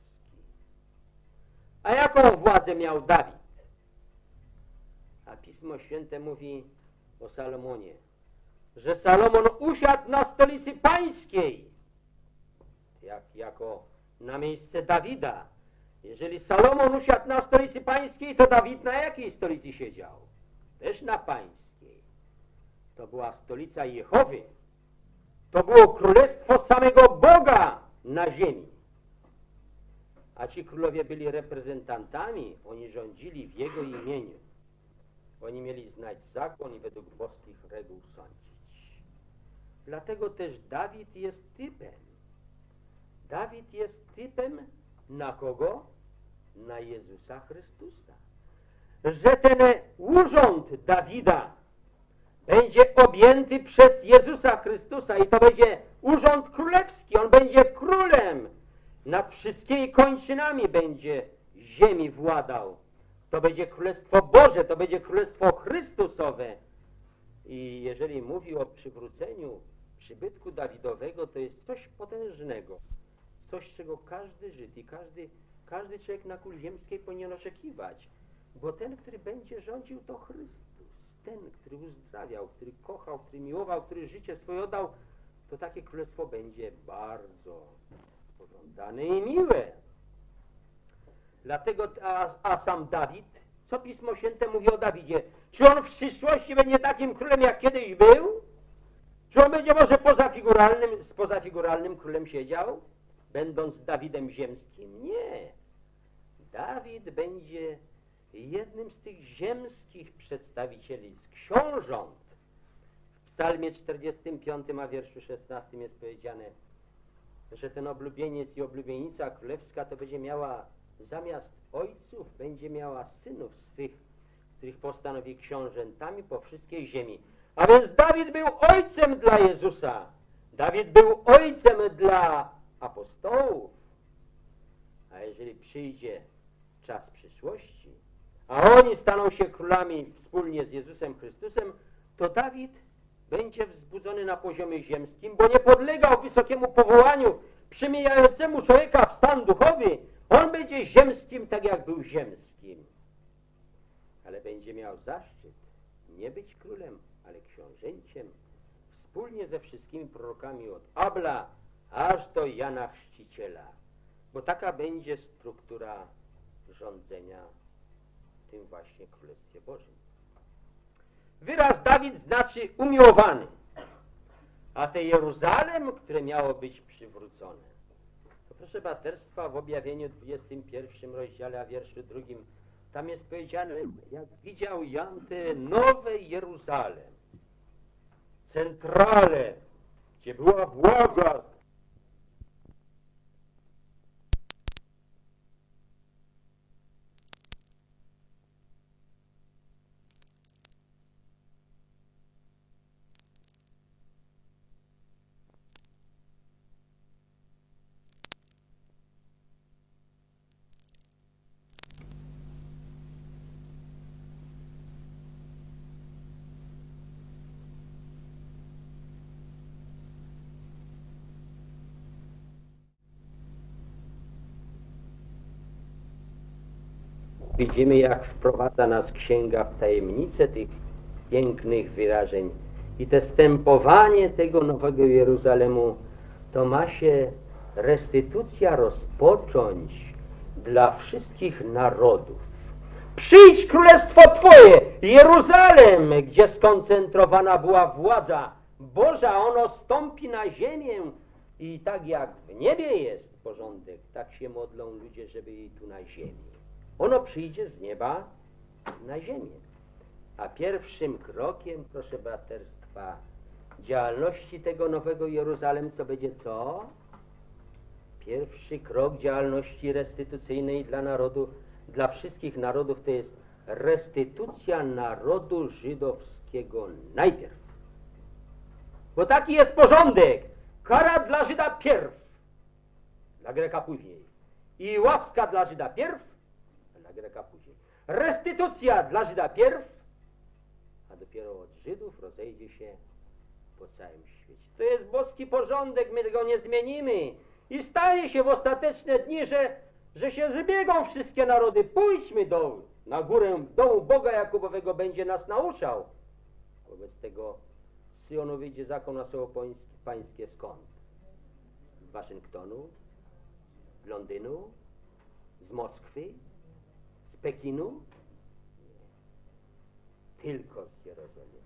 A jaką władzę miał Dawid? A Pismo Święte mówi, o Salomonie, że Salomon usiadł na stolicy pańskiej, jak, jako na miejsce Dawida. Jeżeli Salomon usiadł na stolicy pańskiej, to Dawid na jakiej stolicy siedział? Też na pańskiej. To była stolica Jehowy. To było królestwo samego Boga na ziemi. A ci królowie byli reprezentantami, oni rządzili w Jego imieniu. Oni mieli znać zakon i według boskich reguł sądzić. Dlatego też Dawid jest typem. Dawid jest typem na kogo? Na Jezusa Chrystusa. Że ten urząd Dawida będzie objęty przez Jezusa Chrystusa i to będzie urząd królewski. On będzie królem. Nad wszystkimi kończynami będzie ziemi władał. To będzie Królestwo Boże, to będzie Królestwo Chrystusowe. I jeżeli mówi o przywróceniu przybytku Dawidowego, to jest coś potężnego. Coś, czego każdy Żyd i każdy, każdy człowiek na kuli ziemskiej powinien oczekiwać. Bo ten, który będzie rządził, to Chrystus. Ten, który uzdrawiał, który kochał, który miłował, który życie swoje oddał, to takie królestwo będzie bardzo pożądane i miłe. Dlatego, a, a sam Dawid, co Pismo Święte mówi o Dawidzie? Czy on w przyszłości będzie takim królem, jak kiedyś był? Czy on będzie może pozafiguralnym, z pozafiguralnym królem siedział, będąc Dawidem ziemskim? Nie. Dawid będzie jednym z tych ziemskich przedstawicieli, z książąt. W psalmie czterdziestym piątym, a wierszu szesnastym jest powiedziane, że ten oblubieniec i oblubienica królewska to będzie miała zamiast ojców, będzie miała synów swych, których postanowi książętami po wszystkiej ziemi. A więc Dawid był ojcem dla Jezusa. Dawid był ojcem dla apostołów. A jeżeli przyjdzie czas przyszłości, a oni staną się królami wspólnie z Jezusem Chrystusem, to Dawid będzie wzbudzony na poziomie ziemskim, bo nie podlegał wysokiemu powołaniu przemijającemu człowieka w stan duchowy. On będzie ziemskim, tak jak był ziemskim. Ale będzie miał zaszczyt nie być królem, ale książęciem, wspólnie ze wszystkimi prorokami od Abla aż do Jana Chrzciciela. Bo taka będzie struktura rządzenia w tym właśnie Królestwie Bożym. Wyraz Dawid znaczy umiłowany, a te Jeruzalem, które miało być przywrócone. To proszę braterstwa, w objawieniu dwudziestym pierwszym rozdziale, a wierszu drugim, tam jest powiedziane, jak widział Jan te nowe Jeruzalem, centrale, gdzie była władza, widzimy, jak wprowadza nas Księga w tajemnicę tych pięknych wyrażeń. I te stępowanie tego nowego Jeruzalemu, to ma się restytucja rozpocząć dla wszystkich narodów. Przyjdź królestwo Twoje, Jeruzalem, gdzie skoncentrowana była władza Boża, ono stąpi na ziemię i tak jak w niebie jest porządek, tak się modlą ludzie, żeby i tu na ziemi. Ono przyjdzie z nieba na ziemię. A pierwszym krokiem, proszę braterstwa, działalności tego nowego Jeruzalem, co będzie co? Pierwszy krok działalności restytucyjnej dla narodu, dla wszystkich narodów, to jest restytucja narodu żydowskiego najpierw. Bo taki jest porządek. Kara dla Żyda pierw, dla Greka później. I łaska dla Żyda pierw, dla Greka później. Restytucja dla Żyda pierw, a dopiero od Żydów rozejdzie się po całym świecie. To jest boski porządek, my tego nie zmienimy. I stanie się w ostateczne dni, że, że się zbiegą wszystkie narody. Pójdźmy do, na górę domu Boga Jakubowego, będzie nas nauczał. Wobec tego z Syjonu wyjdzie zakon na słowo pańskie skąd? Z Waszyngtonu? Z Londynu? Z Moskwy? Z Pekinu? Nie. Tylko z Jerozolimy.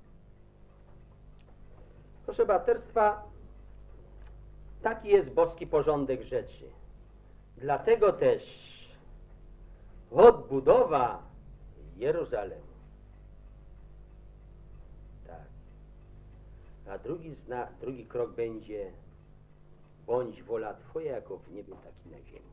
Proszę braterstwa, taki jest boski porządek rzeczy. Dlatego też odbudowa Jeruzalemu. Tak. A drugi, zna, drugi krok będzie: bądź wola Twoja jako w niebie, tak i na ziemi.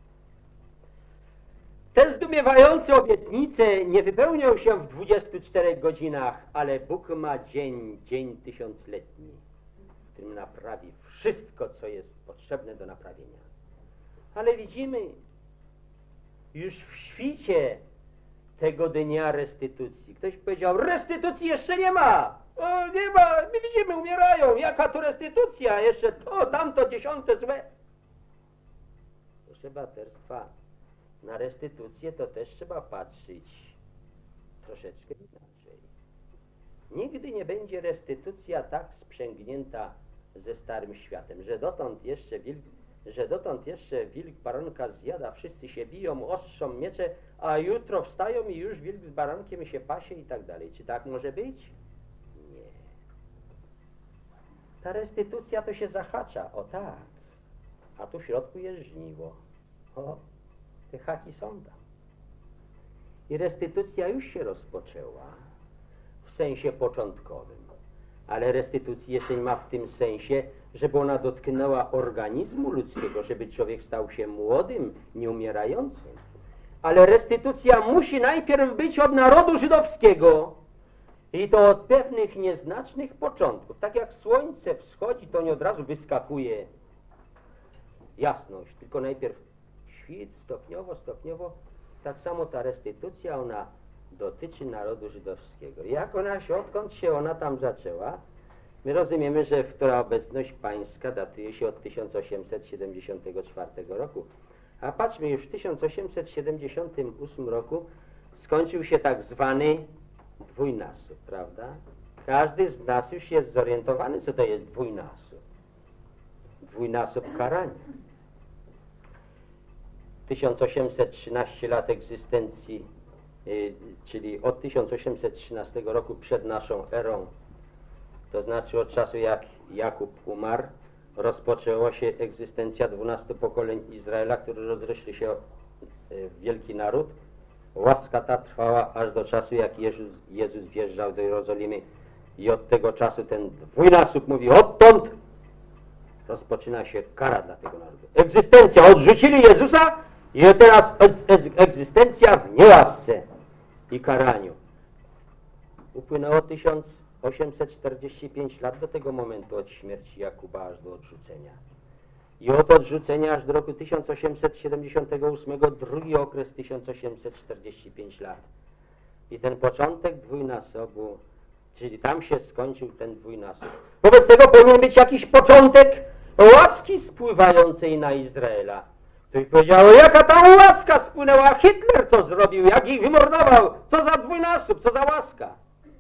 Te zdumiewające obietnice nie wypełnią się w dwudziestu czterech godzinach, ale Bóg ma dzień, dzień tysiącletni, w którym naprawi wszystko, co jest potrzebne do naprawienia. Ale widzimy, już w świcie tego dnia restytucji. Ktoś powiedział: restytucji jeszcze nie ma. O, nie ma, my widzimy, umierają. Jaka to restytucja? Jeszcze to, tamto, dziesiąte złe. Proszę braterstwa, na restytucję to też trzeba patrzeć troszeczkę inaczej. Nigdy nie będzie restytucja tak sprzęgnięta ze starym światem, że dotąd jeszcze wilk, że dotąd jeszcze wilk baranka zjada, wszyscy się biją, ostrzą miecze, a jutro wstają i już wilk z barankiem się pasie i tak dalej. Czy tak może być? Nie. Ta restytucja to się zahacza, o tak, a tu w środku jest żniwo. O, te haki są tam. I restytucja już się rozpoczęła w sensie początkowym, ale restytucji jeszcze nie ma w tym sensie, żeby ona dotknęła organizmu ludzkiego, żeby człowiek stał się młodym, nieumierającym. Ale restytucja musi najpierw być od narodu żydowskiego i to od pewnych nieznacznych początków. Tak jak słońce wschodzi, to nie od razu wyskakuje jasność, tylko najpierw świt, stopniowo, stopniowo. Tak samo ta restytucja, ona dotyczy narodu żydowskiego. Jak ona się, odkąd się ona tam zaczęła? My rozumiemy, że która obecność pańska datuje się od tysiąc osiemset siedemdziesiątego czwartego roku. A patrzmy, już w tysiąc osiemset siedemdziesiątym ósmym roku skończył się tak zwany dwójnasób, prawda? Każdy z nas już jest zorientowany, co to jest dwójnasób. Dwójnasób karania. tysiąc osiemset trzynaście lat egzystencji, yy, czyli od tysiąc osiemset trzynastego roku przed naszą erą, to znaczy od czasu jak Jakub umarł, rozpoczęła się egzystencja dwunastu pokoleń Izraela, którzy rozrośli się w wielki naród. Łaska ta trwała aż do czasu, jak Jezus, Jezus wjeżdżał do Jerozolimy i od tego czasu ten dwójnasób mówi: odtąd rozpoczyna się kara dla tego narodu. Egzystencja, odrzucili Jezusa i teraz egzystencja w niełasce i karaniu. Upłynęło tysiąc osiemset czterdzieści pięć lat do tego momentu, od śmierci Jakuba aż do odrzucenia. I od odrzucenia aż do roku tysiąc osiemset siedemdziesiątego ósmego drugi okres tysiąc osiemset czterdzieści pięć lat. I ten początek dwójnasobu, czyli tam się skończył ten dwójnasób. Wobec tego powinien być jakiś początek łaski spływającej na Izraela. Ktoś powiedział: jaka ta łaska spłynęła? Hitler co zrobił? Jak ich wymordował? Co za dwójnasób? Co za łaska?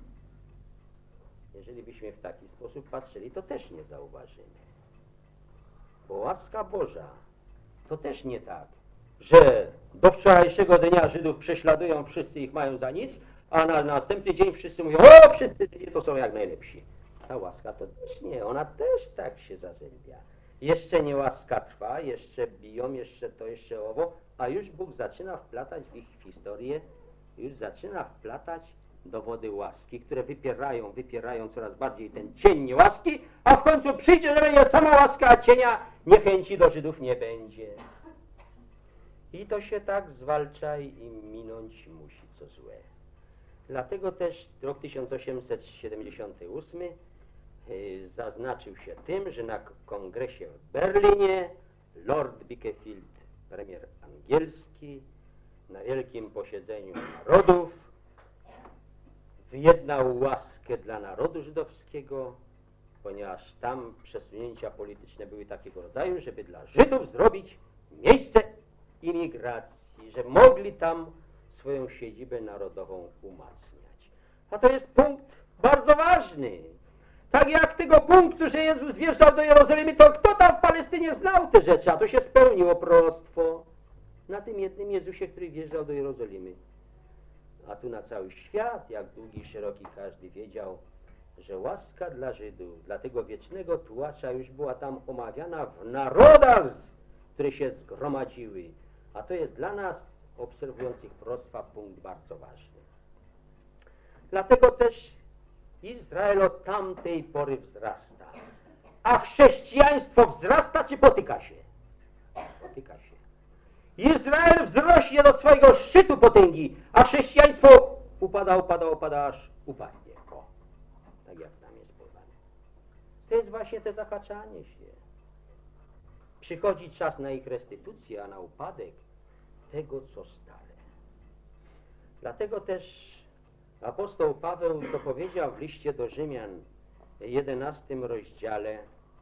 Jeżeli byśmy w taki sposób patrzyli, to też nie zauważymy. Bo łaska Boża to też nie tak, że do wczorajszego dnia Żydów prześladują, wszyscy ich mają za nic, a na następny dzień wszyscy mówią: o, wszyscy Żydzi to są jak najlepsi. Ta łaska to też nie, ona też tak się zazębia. Jeszcze nie łaska trwa, jeszcze biją, jeszcze to, jeszcze owo, a już Bóg zaczyna wplatać w ich historię, już zaczyna wplatać dowody łaski, które wypierają, wypierają coraz bardziej ten cień niełaski, a w końcu przyjdzie, że będzie sama łaska, a cienia niechęci do Żydów nie będzie. I to się tak zwalcza i minąć musi, co złe. Dlatego też rok tysiąc osiemset siedemdziesiąty ósmy yy, zaznaczył się tym, że na kongresie w Berlinie Lord Bickerfield, premier angielski, na wielkim posiedzeniu narodów wyjednał łaskę dla narodu żydowskiego, ponieważ tam przesunięcia polityczne były takiego rodzaju, żeby dla Żydów zrobić miejsce imigracji, że mogli tam swoją siedzibę narodową umacniać. A to jest punkt Bardzo ważny. Tak jak tego punktu, że Jezus wjeżdżał do Jerozolimy, to kto tam w Palestynie znał te rzeczy, a to się spełniło proroctwo na tym jednym Jezusie, który wjeżdżał do Jerozolimy. A tu na cały świat, jak długi, szeroki, każdy wiedział, że łaska dla Żydów, dla tego wiecznego tułacza już była tam omawiana w narodach, które się zgromadziły. A to jest dla nas, obserwujących proroctwa, punkt bardzo ważny. Dlatego też Izrael od tamtej pory wzrasta. A chrześcijaństwo wzrasta czy potyka się? Potyka się. Izrael wzrośnie do swojego szczytu potęgi, a chrześcijaństwo upada, upada, upada, aż upadnie. O, tak jak tam jest powiedziane. To jest właśnie te zahaczanie się. Przychodzi czas na ich restytucję, a na upadek tego, co stale. Dlatego też apostoł Paweł to powiedział w liście do Rzymian w jedenastym rozdziale.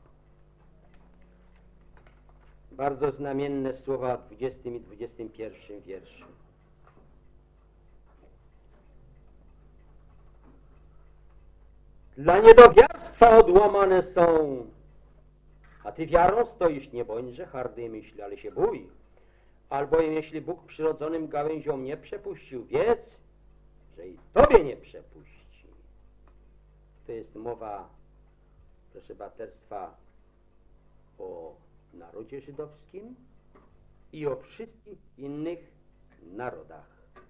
Bardzo znamienne słowa w dwudziestym i dwudziestym pierwszym wierszu. Dla niedowiarstwa odłamane są, a ty wiarą stoisz, nie bądźże hardej myśli, ale się bój. Albowiem jeśli Bóg przyrodzonym gałęziom nie przepuścił, wiedz, że i tobie nie przepuści. To jest mowa, proszę braterstwa, o narodzie żydowskim i o wszystkich innych narodach.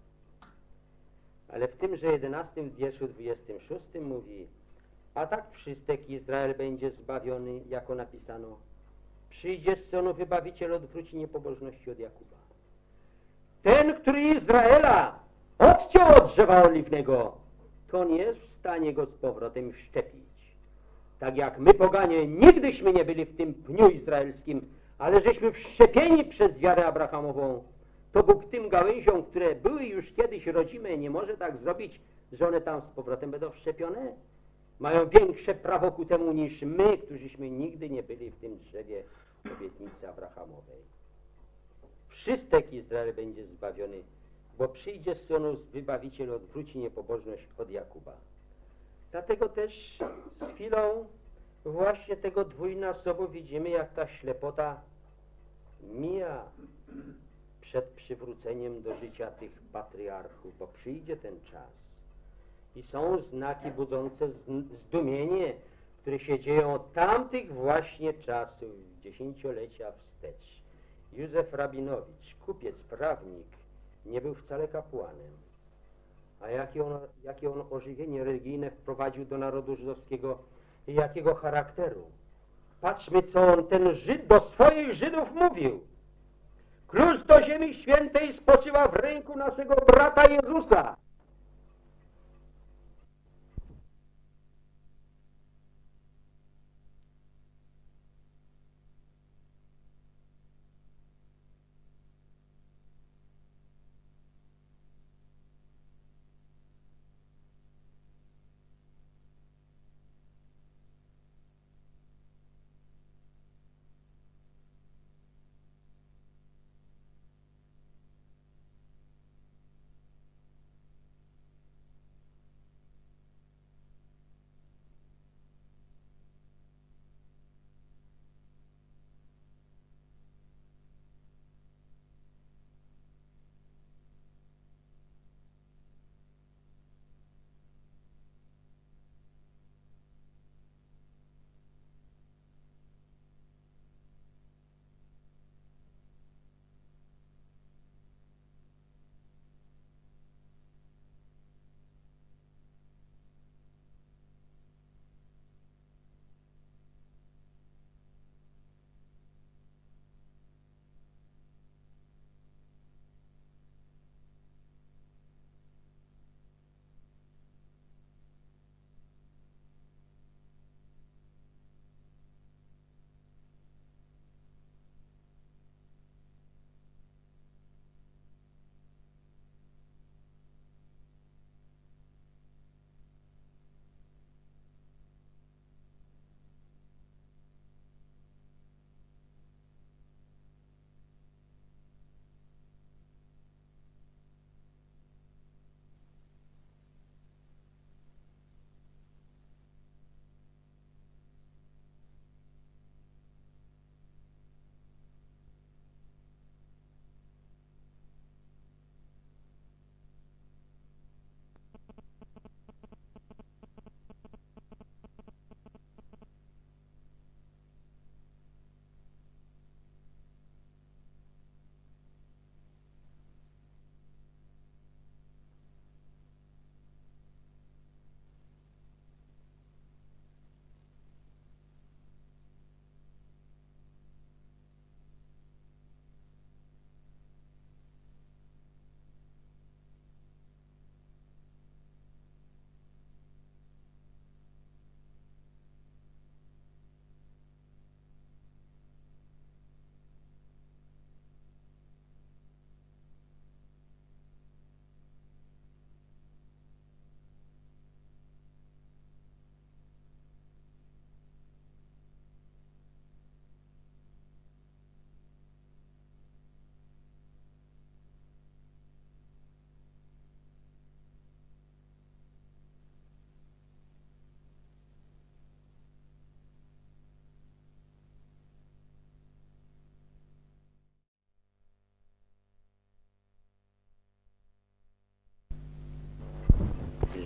Ale w tymże jedenastym wierszu dwudziestym szóstym mówi: a tak wszystek Izrael będzie zbawiony, jako napisano: przyjdzie z Syonu wybawiciel, odwróci niepobożności od Jakuba. Ten, który Izraela odciął od drzewa oliwnego, to nie jest w stanie go z powrotem wszczepić. Tak jak my, poganie, nigdyśmy nie byli w tym pniu izraelskim, ale żeśmy wszczepieni przez wiarę Abrahamową, to Bóg tym gałęziom, które były już kiedyś rodzime, nie może tak zrobić, że one tam z powrotem będą wszczepione. Mają większe prawo ku temu niż my, którzyśmy nigdy nie byli w tym drzewie obietnicy Abrahamowej. Wszystek Izrael będzie zbawiony, bo przyjdzie z Syonu wybawiciel, odwróci niepobożność od Jakuba. Dlatego też z chwilą właśnie tego dwójnasobu widzimy, jak ta ślepota mija przed przywróceniem do życia tych patriarchów, bo przyjdzie ten czas. I są znaki budzące zdumienie, które się dzieją od tamtych właśnie czasów, dziesięciolecia wstecz. Józef Rabinowicz, kupiec, prawnik, nie był wcale kapłanem. A jakie on, jakie on ożywienie religijne wprowadził do narodu żydowskiego i jakiego charakteru. Patrzmy, co on, ten Żyd, do swoich Żydów mówił. Klucz do ziemi świętej spoczywa w ręku naszego brata Jezusa.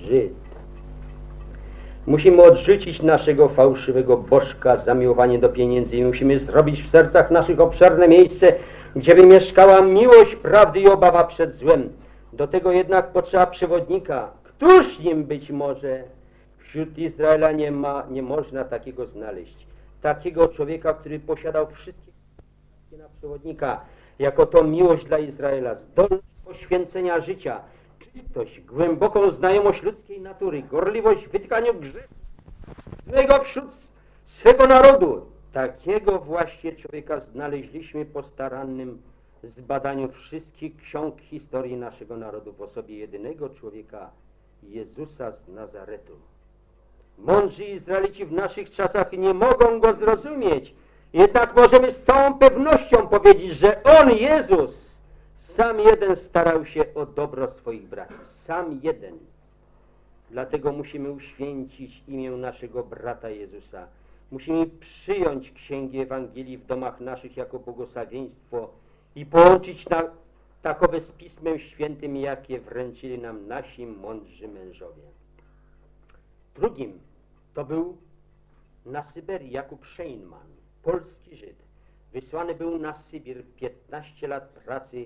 Żyd. Musimy odrzucić naszego fałszywego bożka, zamiłowanie do pieniędzy i musimy zrobić w sercach naszych obszerne miejsce, gdzie by mieszkała miłość prawdy i obawa przed złem. Do tego jednak potrzeba przewodnika. Któż nim być może? Wśród Izraela nie ma, nie można takiego znaleźć. Takiego człowieka, który posiadał wszystkie na przewodnika, jako to miłość dla Izraela, zdolność poświęcenia życia, czystość, głęboką znajomość ludzkiej natury, gorliwość w wytykaniu grzechu złego wśród swego narodu. Takiego właśnie człowieka znaleźliśmy po starannym zbadaniu wszystkich ksiąg historii naszego narodu w osobie jedynego człowieka, Jezusa z Nazaretu. Mądrzy Izraelici w naszych czasach nie mogą go zrozumieć, jednak możemy z całą pewnością powiedzieć, że On, Jezus, sam jeden starał się o dobro swoich braci. Sam jeden. Dlatego musimy uświęcić imię naszego brata Jezusa. Musimy przyjąć księgi Ewangelii w domach naszych jako błogosławieństwo i połączyć na, takowe z Pismem Świętym, jakie wręczyli nam nasi mądrzy mężowie. Drugim to był na Syberii Jakub Szejnman, polski Żyd. Wysłany był na Sybir, piętnaście lat pracy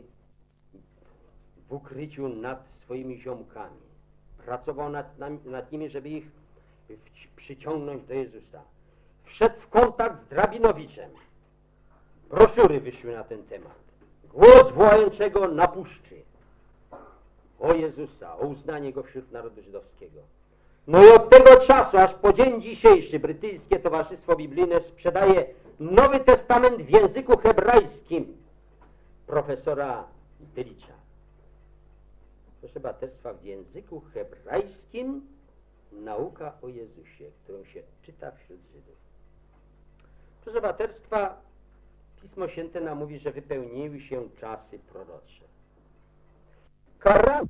w ukryciu nad swoimi ziomkami. Pracował nad, nad nimi, żeby ich przyciągnąć do Jezusa. Wszedł w kontakt z Drabinowiczem. Broszury wyszły na ten temat. Głos wołającego na puszczy o Jezusa, o uznanie Go wśród narodu żydowskiego. No i od tego czasu, aż po dzień dzisiejszy, Brytyjskie Towarzystwo Biblijne sprzedaje Nowy Testament w języku hebrajskim profesora Dylicza. Proszę braterstwa, w języku hebrajskim nauka o Jezusie, którą się czyta wśród Żydów. Proszę braterstwa, Pismo Święte nam mówi, że wypełniły się czasy prorocze. Kara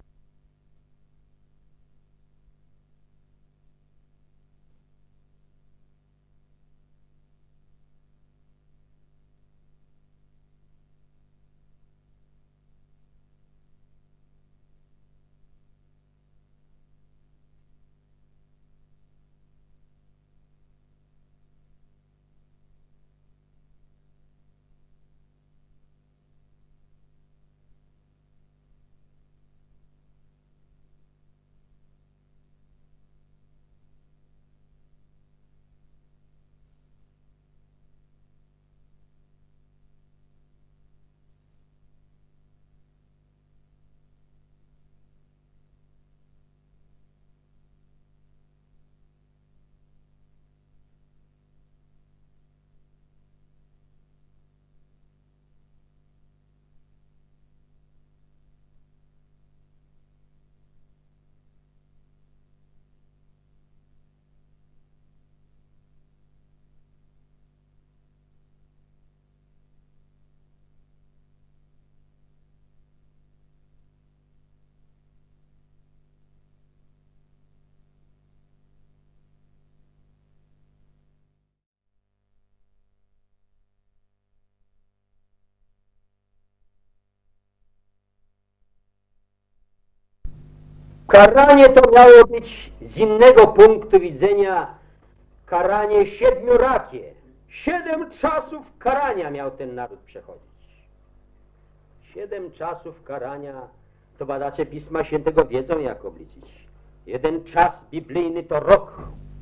Karanie to miało być z innego punktu widzenia karanie siedmiorakie. Siedem czasów karania miał ten naród przechodzić. Siedem czasów karania, to badacze Pisma Świętego wiedzą, jak obliczyć. Jeden czas biblijny to rok.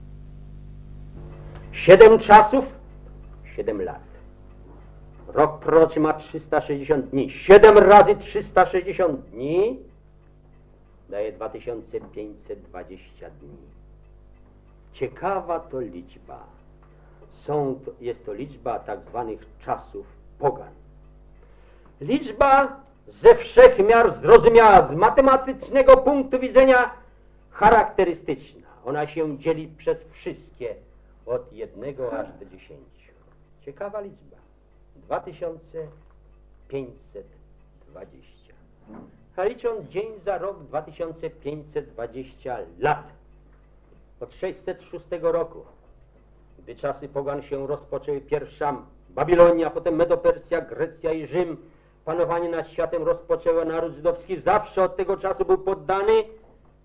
Siedem czasów, siedem lat. Rok proroczy ma trzysta sześćdziesiąt dni. Siedem razy trzysta sześćdziesiąt dni daje dwa tysiące pięćset dwadzieścia dni. Ciekawa to liczba. Są to, jest to liczba tak zwanych czasów pogan. Liczba ze wszechmiar zrozumiała, z matematycznego punktu widzenia charakterystyczna. Ona się dzieli przez wszystkie od jednego aż do dziesięciu. Ciekawa liczba. dwa tysiące pięćset dwadzieścia. A licząc dzień za rok dwa tysiące pięćset dwadzieścia lat. Od sześćset szóstego roku, gdy czasy pogan się rozpoczęły, pierwsza Babilonia, potem Medopersja, Grecja i Rzym, panowanie nad światem rozpoczęło naród żydowski, zawsze od tego czasu był poddany,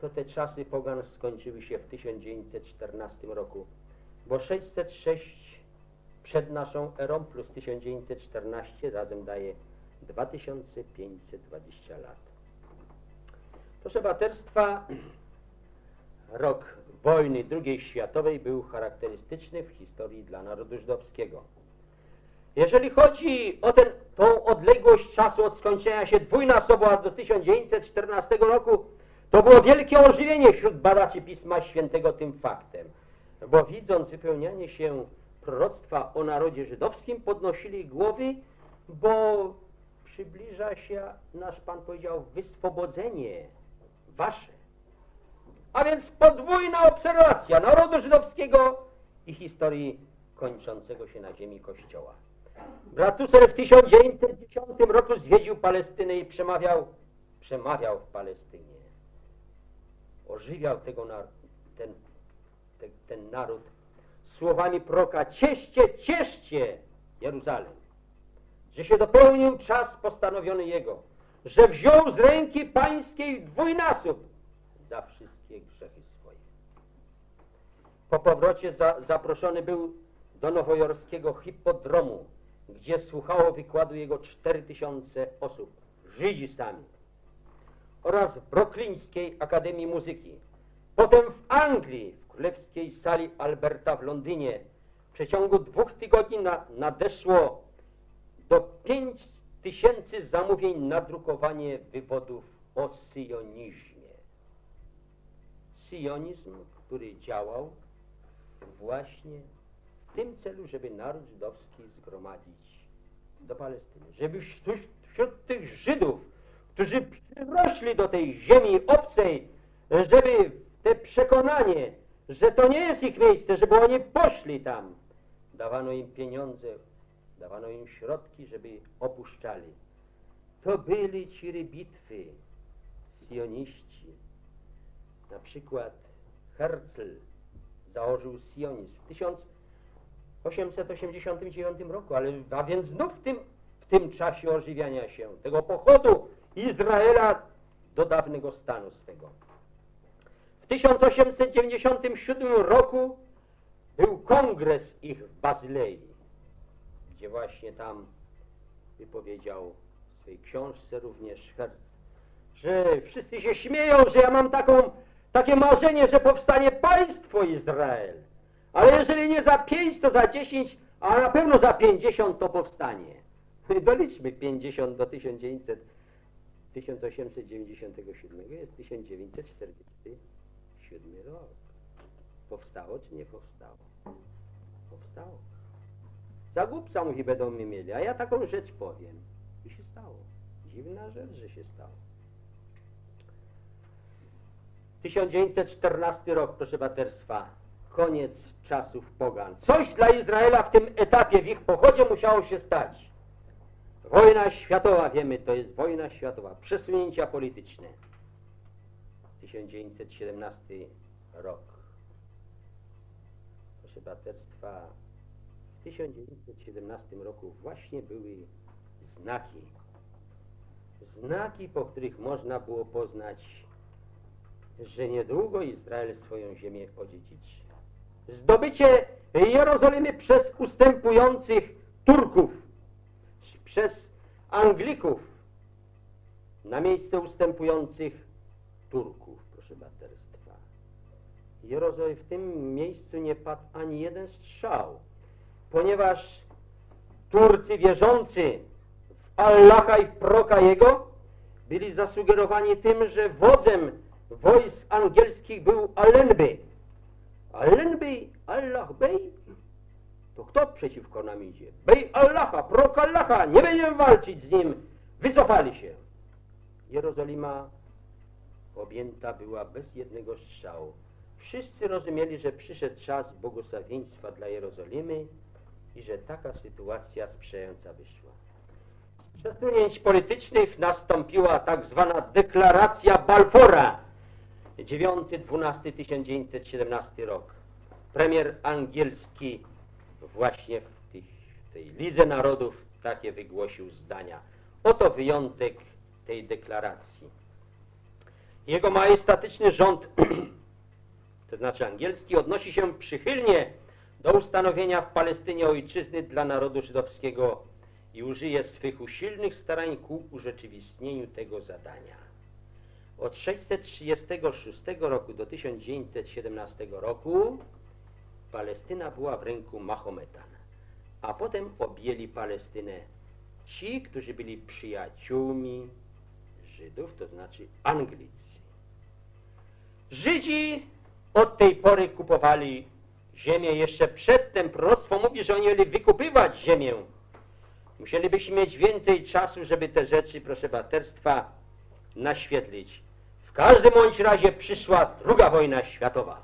to te czasy pogan skończyły się w tysiąc dziewięćset czternastym roku, bo sześćset sześć przed naszą erą plus tysiąc dziewięćset czternaście razem daje dwa tysiące pięćset dwadzieścia lat. Proszę braterstwa, rok wojny drugiej światowej był charakterystyczny w historii dla narodu żydowskiego. Jeżeli chodzi o ten, tą odległość czasu od skończenia się dwójnasobu aż do tysiąc dziewięćset czternastego roku, to było wielkie ożywienie wśród badaczy Pisma Świętego tym faktem, bo widząc wypełnianie się proroctwa o narodzie żydowskim, podnosili głowy, bo przybliża się, nasz Pan powiedział, wyswobodzenie wasze. A więc podwójna obserwacja narodu żydowskiego i historii kończącego się na ziemi Kościoła. Brat Husser w tysiąc dziewięćset dziesiątym roku zwiedził Palestynę i przemawiał, przemawiał w Palestynie. Ożywiał tego, ten, ten, ten naród słowami proroka: cieszcie, cieszcie Jeruzalem, że się dopełnił czas postanowiony Jego, że wziął z ręki pańskiej dwójnasób za wszystkie grzechy swoje. Po powrocie za, zaproszony był do nowojorskiego hipodromu, gdzie słuchało wykładu jego cztery tysiące osób, Żydzi sami, oraz w Brooklyńskiej Akademii Muzyki. Potem w Anglii, w Królewskiej Sali Alberta w Londynie. W przeciągu dwóch tygodni na, nadeszło do pięć tysięcy zamówień na drukowanie wywodów o syjonizmie. Syjonizm, który działał właśnie w tym celu, żeby naród żydowski zgromadzić do Palestyny. Żeby wśród, wśród tych Żydów, którzy przyrośli do tej ziemi obcej, żeby te przekonanie, że to nie jest ich miejsce, żeby oni poszli tam, dawano im pieniądze, dawano im środki, żeby opuszczali. To byli ci bitwy, syjoniści. Na przykład Herzl założył sionizm w tysiąc osiemset osiemdziesiątym dziewiątym roku, ale a więc znów w tym, w tym czasie ożywiania się, tego pochodu Izraela do dawnego stanu swego. W tysiąc osiemset dziewięćdziesiątym siódmym roku był kongres ich w Bazylei, gdzie właśnie tam wypowiedział w swojej książce również Herzl, że wszyscy się śmieją, że ja mam taką, takie marzenie, że powstanie państwo Izrael. Ale jeżeli nie za pięć, to za dziesięć, a na pewno za pięćdziesiąt to powstanie. Doliczmy pięćdziesiąt do tysiąc osiemset dziewięćdziesiątego siódmego, jest tysiąc dziewięćset czterdziesty siódmy rok. Powstało czy nie powstało? Powstało. Za głupca mówi, będą mnie mieli, a ja taką rzecz powiem. I się stało. Dziwna rzecz, że się stało. tysiąc dziewięćset czternasty rok, proszę braterstwa, koniec czasów pogan. Coś dla Izraela w tym etapie, w ich pochodzie musiało się stać. Wojna światowa, wiemy, to jest wojna światowa. Przesunięcia polityczne. tysiąc dziewięćset siedemnasty rok. Proszę braterstwa, w tysiąc dziewięćset siedemnastym roku właśnie były znaki. Znaki, po których można było poznać, że niedługo Izrael swoją ziemię odziedziczy. Zdobycie Jerozolimy przez ustępujących Turków, przez Anglików na miejsce ustępujących Turków, proszę braterstwa. Jerozolimy, w tym miejscu nie padł ani jeden strzał, ponieważ Turcy wierzący w Allaha i w proroka Jego byli zasugerowani tym, że wodzem wojsk angielskich był Allenby. Allenby, Allah Bey, to kto przeciwko nam idzie? Bej Allaha, prorok Allaha, nie będziemy walczyć z nim. Wycofali się. Jerozolima objęta była bez jednego strzału. Wszyscy rozumieli, że przyszedł czas błogosławieństwa dla Jerozolimy i że taka sytuacja sprzyjająca wyszła. Z przesunięć politycznych nastąpiła tak zwana deklaracja Balfoura. dziewiąty dwunasty tysiąc dziewięćset siedemnasty rok. Premier angielski właśnie w, tych, w tej Lidze Narodów takie wygłosił zdania. Oto wyjątek tej deklaracji. Jego majestatyczny rząd, to znaczy angielski, odnosi się przychylnie do ustanowienia w Palestynie ojczyzny dla narodu żydowskiego i użyje swych usilnych starań ku urzeczywistnieniu tego zadania. Od sześćset trzydziestego szóstego roku do tysiąc dziewięćset siedemnastego roku Palestyna była w ręku Mahometan, a potem objęli Palestynę ci, którzy byli przyjaciółmi Żydów, to znaczy Anglicy. Żydzi od tej pory kupowali ziemię. Jeszcze przedtem proroctwo mówi, że oni mieli wykupywać ziemię. Musielibyśmy mieć więcej czasu, żeby te rzeczy, proszę braterstwa, naświetlić. W każdym bądź razie przyszła druga wojna światowa.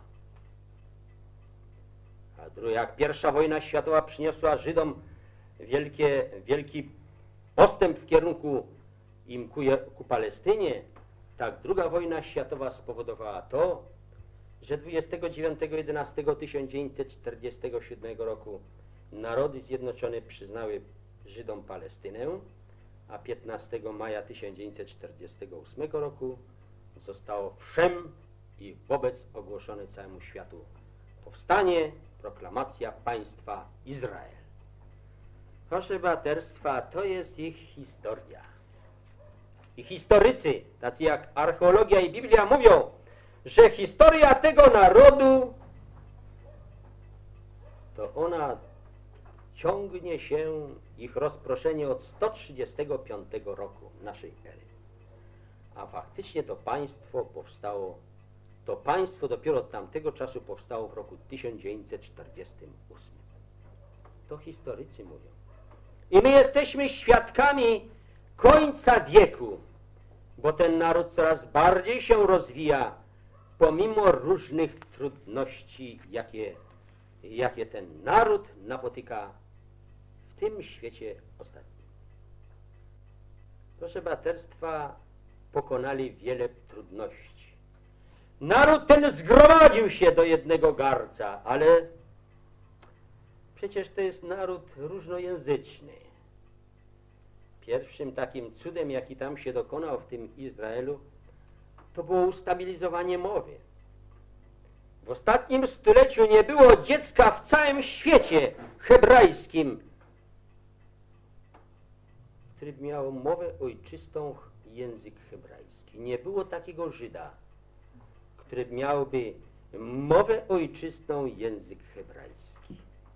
A druga, jak pierwsza wojna światowa przyniosła Żydom wielkie, wielki postęp w kierunku im ku, ku Palestynie, tak druga wojna światowa spowodowała to, że dwudziestego dziewiątego jedenastego tysiąc dziewięćset czterdziestego siódmego roku narody zjednoczone przyznały Żydom Palestynę, a piętnastego maja tysiąc dziewięćset czterdziestego ósmego roku zostało wszem i wobec ogłoszone całemu światu powstanie, proklamacja państwa Izrael. Proszę braterstwa, to jest ich historia. I historycy, tacy jak archeologia i Biblia, mówią, że historia tego narodu, to ona ciągnie się, ich rozproszenie od sto trzydziestego piątego roku naszej ery. A faktycznie to państwo powstało, to państwo dopiero od tamtego czasu powstało w roku tysiąc dziewięćset czterdziestym ósmym. To historycy mówią. I my jesteśmy świadkami końca wieku, bo ten naród coraz bardziej się rozwija, pomimo różnych trudności, jakie, jakie ten naród napotyka w tym świecie ostatnim. Proszę braterstwa, pokonali wiele trudności. Naród ten zgromadził się do jednego garnca, ale przecież to jest naród różnojęzyczny. Pierwszym takim cudem, jaki tam się dokonał w tym Izraelu, to było ustabilizowanie mowy. W ostatnim stuleciu nie było dziecka w całym świecie hebrajskim, który miał mowę ojczystą i język hebrajski. Nie było takiego Żyda, który miałby mowę ojczystą i język hebrajski.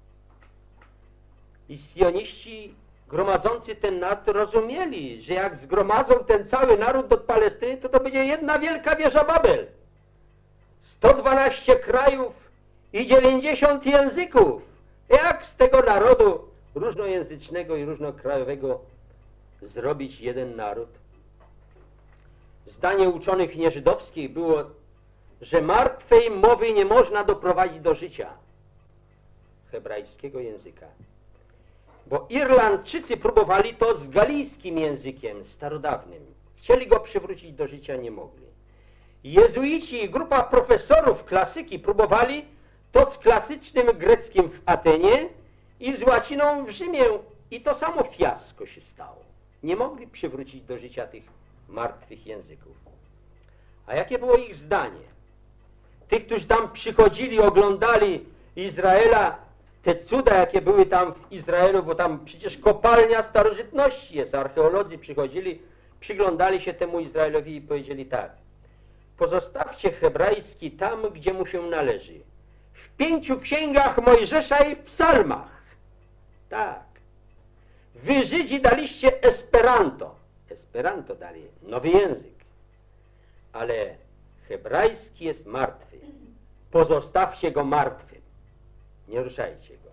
I sionistci gromadzący ten naród rozumieli, że jak zgromadzą ten cały naród do Palestyny, to to będzie jedna wielka wieża Babel. sto dwanaście krajów i dziewięćdziesiąt języków. Jak z tego narodu różnojęzycznego i różnokrajowego zrobić jeden naród? Zdanie uczonych nieżydowskich było, że martwej mowy nie można doprowadzić do życia hebrajskiego języka. Bo Irlandczycy próbowali to z galijskim językiem starodawnym. Chcieli go przywrócić do życia, nie mogli. Jezuici i grupa profesorów klasyki próbowali to z klasycznym greckim w Atenie i z łaciną w Rzymie. I to samo fiasko się stało. Nie mogli przywrócić do życia tych martwych języków. A jakie było ich zdanie? Tych, którzy tam przychodzili, oglądali Izraela, te cuda, jakie były tam w Izraelu, bo tam przecież kopalnia starożytności jest. Archeolodzy przychodzili, przyglądali się temu Izraelowi i powiedzieli tak: pozostawcie hebrajski tam, gdzie mu się należy. W pięciu księgach Mojżesza i w psalmach. Tak. Wy Żydzi daliście Esperanto. Esperanto dali, nowy język. Ale hebrajski jest martwy. Pozostawcie go martwym. Nie ruszajcie go.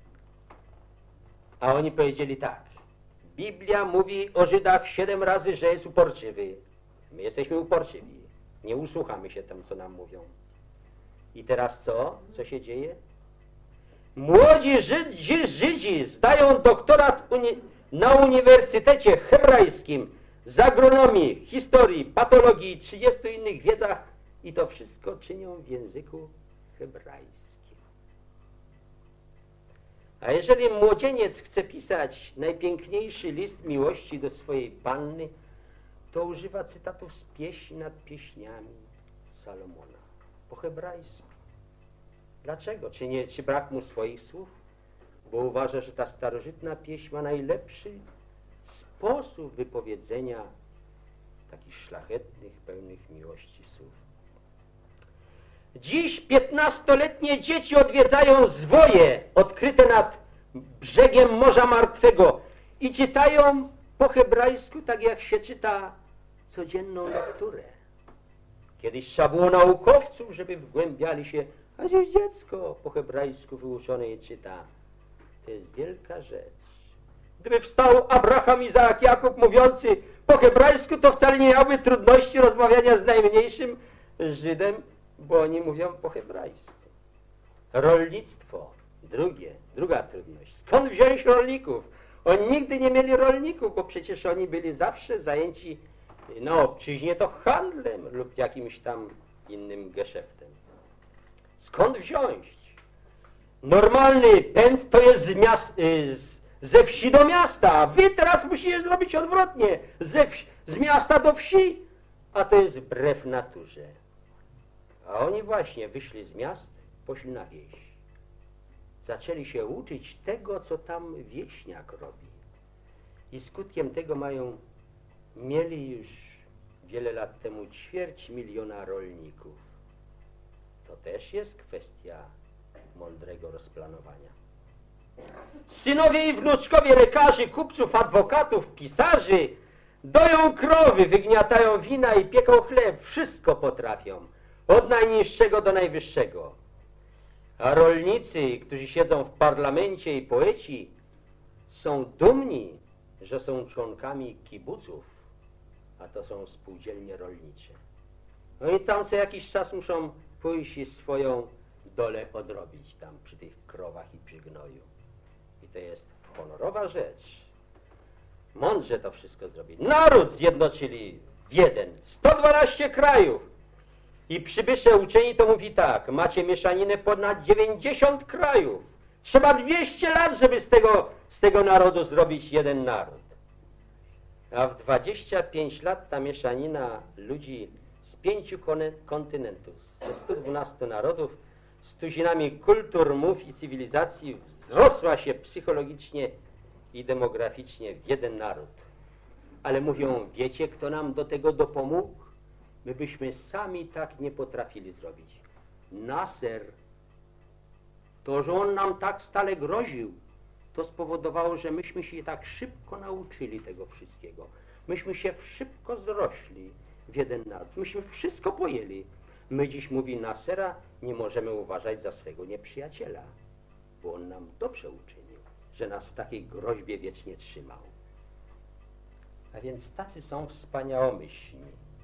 A oni powiedzieli tak: Biblia mówi o Żydach siedem razy, że jest uporczywy. My jesteśmy uporczywi. Nie usłuchamy się tam, co nam mówią. I teraz co? Co się dzieje? Młodzi Żydzi, Żydzi zdają doktorat uni na Uniwersytecie Hebrajskim z agronomii, historii, patologii i trzydziestu innych wiedzach i to wszystko czynią w języku hebrajskim. A jeżeli młodzieniec chce pisać najpiękniejszy list miłości do swojej panny, to używa cytatów z pieśni nad pieśniami Salomona po hebrajsku. Dlaczego? Czy, nie, czy brak mu swoich słów? Bo uważa, że ta starożytna pieśń ma najlepszy sposób wypowiedzenia takich szlachetnych, pełnych miłości słów. Dziś piętnastoletnie dzieci odwiedzają zwoje odkryte nad brzegiem Morza Martwego i czytają po hebrajsku, tak jak się czyta codzienną lekturę. Kiedyś trzeba było naukowców, żeby wgłębiali się, a dziś dziecko po hebrajsku wyuczone je czyta. To jest wielka rzecz. Gdyby wstał Abraham, Izaak, Jakub mówiący po hebrajsku, to wcale nie miałby trudności rozmawiania z najmniejszym Żydem, bo oni mówią po hebrajsku. Rolnictwo. Drugie, druga trudność. Skąd wziąć rolników? Oni nigdy nie mieli rolników, bo przecież oni byli zawsze zajęci na obczyźnie to handlem lub jakimś tam innym geszeftem. Skąd wziąć? Normalny pęd to jest z miast, z, ze wsi do miasta, a wy teraz musicie zrobić odwrotnie, ze wsi, z miasta do wsi, a to jest wbrew naturze. A oni właśnie wyszli z miast, poszli na wieś. Zaczęli się uczyć tego, co tam wieśniak robi. I skutkiem tego mają, mieli już wiele lat temu ćwierć miliona rolników. To też jest kwestia mądrego rozplanowania. Synowie i wnuczkowie lekarzy, kupców, adwokatów, pisarzy doją krowy, wygniatają wina i pieką chleb. Wszystko potrafią. Od najniższego do najwyższego. A rolnicy, którzy siedzą w parlamencie i poeci, są dumni, że są członkami kibuców, a to są spółdzielnie rolnicze. No i tam co jakiś czas muszą pójść i swoją dolę odrobić tam przy tych krowach i przy gnoju. I to jest honorowa rzecz. Mądrze to wszystko zrobili. Naród zjednoczyli w jeden. sto dwanaście krajów. I przybysze uczeni to mówi tak, macie mieszaninę ponad dziewięćdziesiąt krajów. Trzeba dwieście lat, żeby z tego, z tego narodu zrobić jeden naród. A w dwadzieścia pięć lat ta mieszanina ludzi z pięciu kontynentów, ze stu dwunastu narodów, z tuzinami kultur, mów i cywilizacji wzrosła się psychologicznie i demograficznie w jeden naród. Ale mówią, wiecie, kto nam do tego dopomógł? My byśmy sami tak nie potrafili zrobić. Nasser, to, że on nam tak stale groził, to spowodowało, że myśmy się tak szybko nauczyli tego wszystkiego. Myśmy się szybko zrośli w jeden naród. Myśmy wszystko pojęli. My dziś, mówi Nassera, nie możemy uważać za swego nieprzyjaciela, bo on nam dobrze uczynił, że nas w takiej groźbie wiecznie trzymał. A więc tacy są wspaniałomyślni.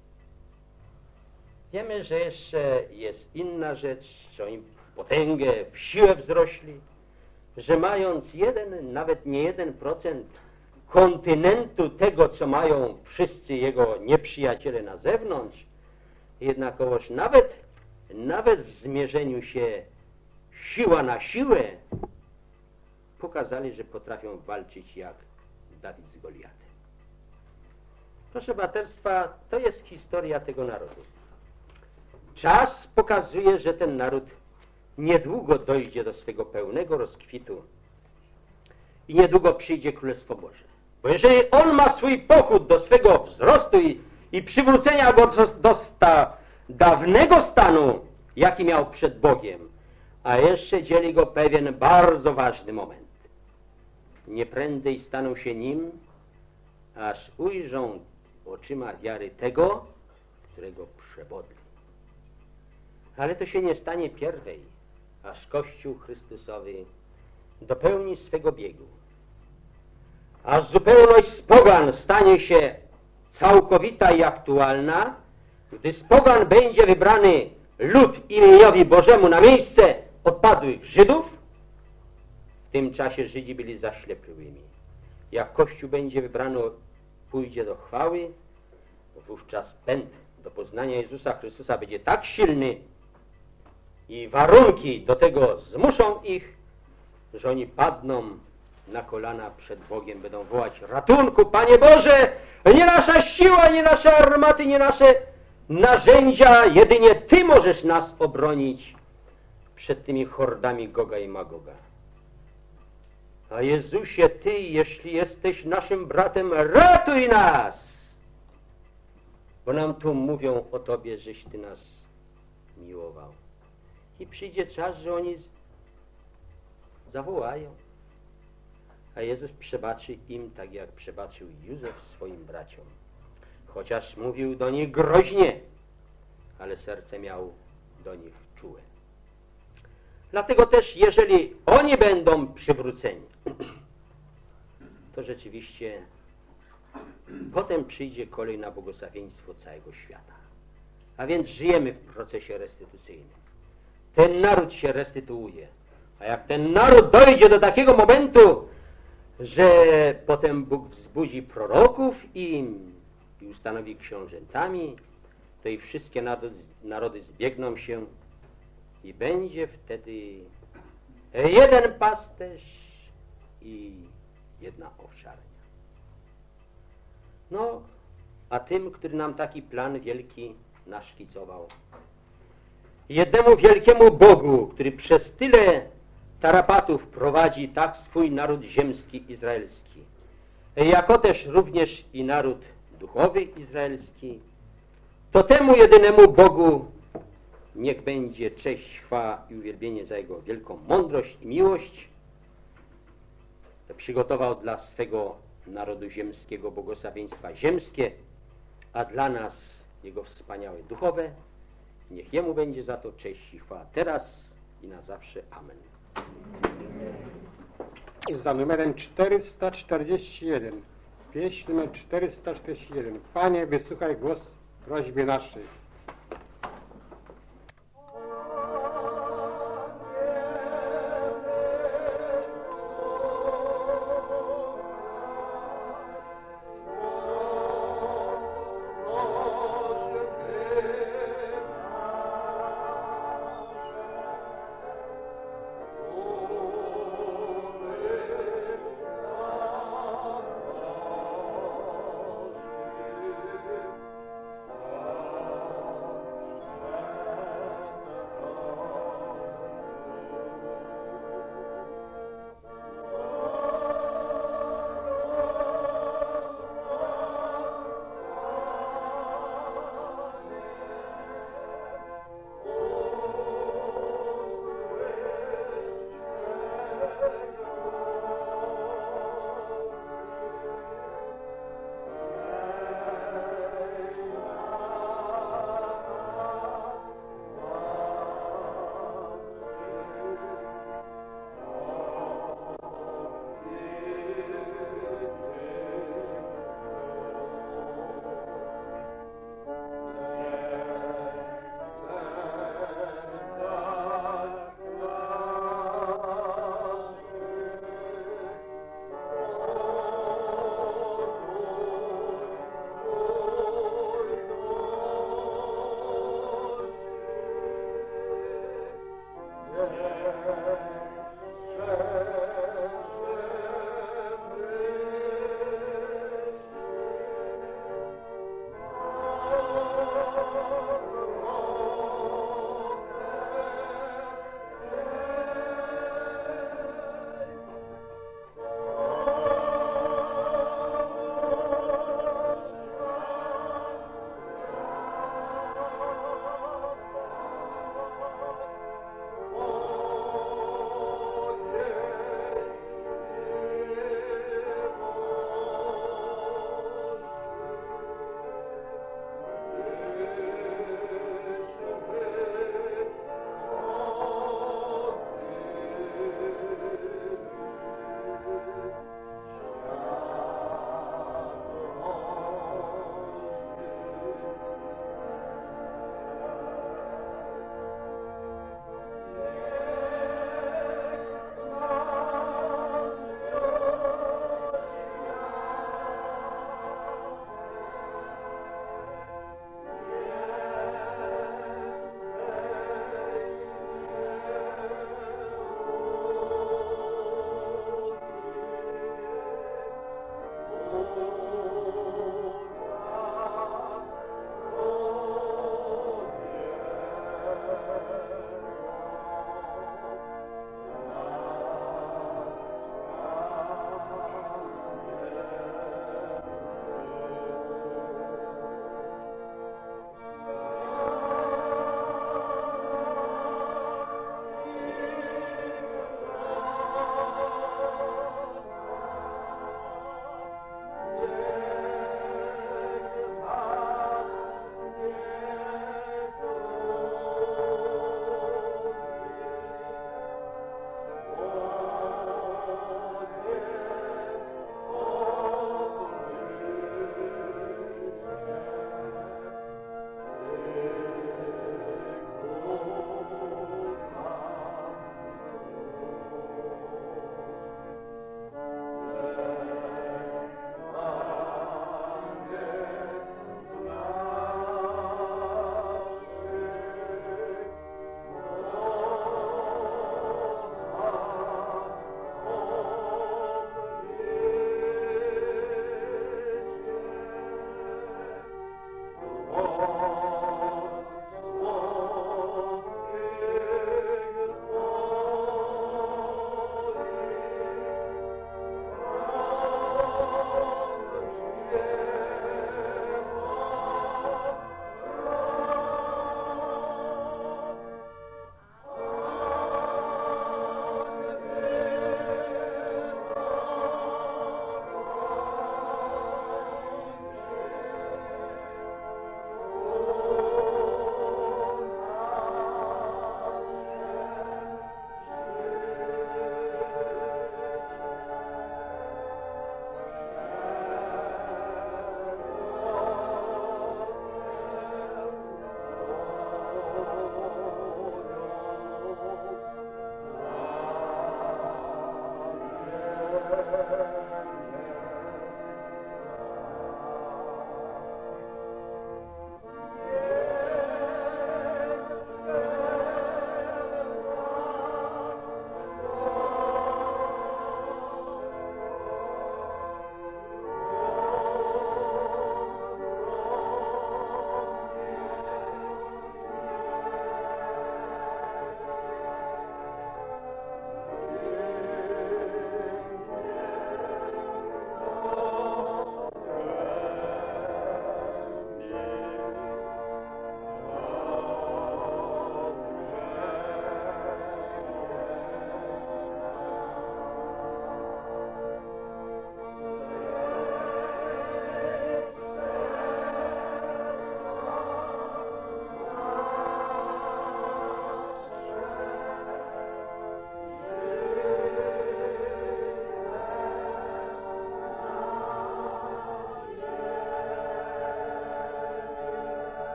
Wiemy, że jeszcze jest inna rzecz, że oni potęgę, w siłę wzrośli, że mając jeden, nawet nie jeden procent kontynentu tego, co mają wszyscy jego nieprzyjaciele na zewnątrz, jednakowoż nawet, nawet w zmierzeniu się siła na siłę pokazali, że potrafią walczyć jak Dawid z Goliatem. Proszę braterstwa, to jest historia tego narodu. Czas pokazuje, że ten naród niedługo dojdzie do swego pełnego rozkwitu i niedługo przyjdzie Królestwo Boże. Bo jeżeli on ma swój pochód do swego wzrostu i, i przywrócenia go do, do sta, dawnego stanu, jaki miał przed Bogiem, a jeszcze dzieli go pewien bardzo ważny moment. Nie prędzej staną się nim, aż ujrzą oczyma wiary tego, którego przebodli. Ale to się nie stanie pierwej, aż Kościół Chrystusowy dopełni swego biegu. Aż zupełność z pogan stanie się całkowita i aktualna, gdy z pogan będzie wybrany lud imieniowi Bożemu na miejsce odpadłych Żydów, w tym czasie Żydzi byli zaślepłymi. Jak Kościół będzie wybrany, pójdzie do chwały, wówczas pęd do poznania Jezusa Chrystusa będzie tak silny i warunki do tego zmuszą ich, że oni padną na kolana przed Bogiem będą wołać: ratunku, Panie Boże! Nie nasza siła, nie nasze armaty, nie nasze narzędzia, jedynie Ty możesz nas obronić przed tymi hordami Goga i Magoga. A Jezusie, Ty, jeśli jesteś naszym bratem, ratuj nas! Bo nam tu mówią o Tobie, żeś Ty nas miłował. I przyjdzie czas, że oni zawołają. A Jezus przebaczy im, tak jak przebaczył Józef swoim braciom. Chociaż mówił do nich groźnie, ale serce miał do nich czułe. Dlatego też, jeżeli oni będą przywróceni, to rzeczywiście potem przyjdzie kolej na błogosławieństwo całego świata. A więc żyjemy w procesie restytucyjnym. Ten naród się restytuuje. A jak ten naród dojdzie do takiego momentu, że potem Bóg wzbudzi proroków im i ustanowi książętami, to i wszystkie narody, narody zbiegną się i będzie wtedy jeden pasterz i jedna owczarnia. No, a tym, który nam taki plan wielki naszkicował, jednemu wielkiemu Bogu, który przez tyle tarapatów prowadzi tak swój naród ziemski izraelski, jako też również i naród duchowy izraelski, to temu jedynemu Bogu niech będzie cześć, chwała i uwielbienie za Jego wielką mądrość i miłość. To przygotował dla swego narodu ziemskiego błogosławieństwa ziemskie, a dla nas Jego wspaniałe duchowe. Niech Jemu będzie za to cześć i chwała teraz i na zawsze. Amen. Za numerem czterysta czterdzieści jeden. Pieśń numer czterysta czterdzieści jeden. Panie, wysłuchaj głos prośby naszej. Oh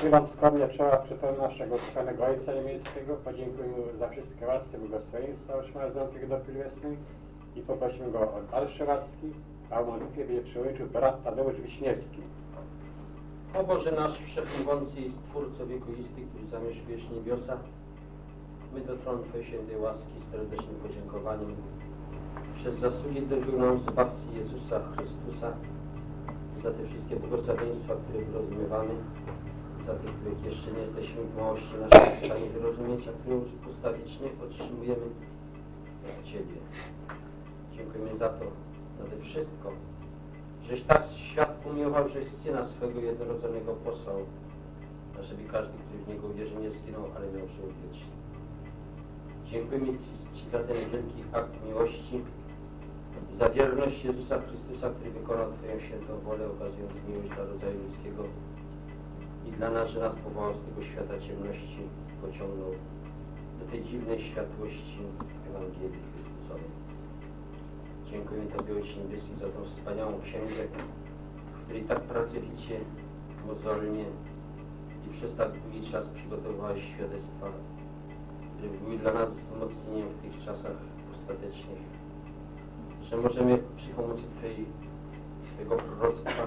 Chyląc skromnie czoła przed tronu naszego kochanego Ojca Niemieckiego, podziękuj Mu za wszystkie łaski, błogosławieństwa otrzymane do Pilwesnej i poprosimy Go o dalsze łaski, a o modlitwie będzie przyłączył brat Tadeusz Wiśniewski. O Boże nasz wszechmogący i Stwórco wiekuisty, który zamieszkujesz niebiosa, my do tronu Twojej świętej łaski z serdecznym podziękowaniem przez zasługi drogiego nam Zbawcy Jezusa Chrystusa, za te wszystkie błogosławieństwa, które wyrozumiewamy, za tych, których jeszcze nie jesteśmy w małości naszej w stanie wyrozumieć, a które ustawicznie otrzymujemy od Ciebie. Dziękujemy za to, za to wszystko, żeś tak świat umiłował, żeś Syna swego jednorodzonego posłał, ażeby każdy, który w Niego uwierzy, nie zginął, ale miał żywot wieczny. Dziękujemy Ci, Ci za ten wielki akt miłości, za wierność Jezusa Chrystusa, który wykonał Twoją świętą wolę, okazując miłość dla rodzaju ludzkiego i dla nas, że nas powołał z tego świata ciemności, pociągnął do tej dziwnej światłości Ewangelii Chrystusowej. Dziękujemy Tobie, Ojcze Niebieski, za tą wspaniałą księgę, w której tak pracowicie, mozolnie i przez tak długi czas przygotowywałeś świadectwa, które były dla nas wzmocnieniem w tych czasach ostatecznych, że możemy przy pomocy Twojej, Twojego proroctwa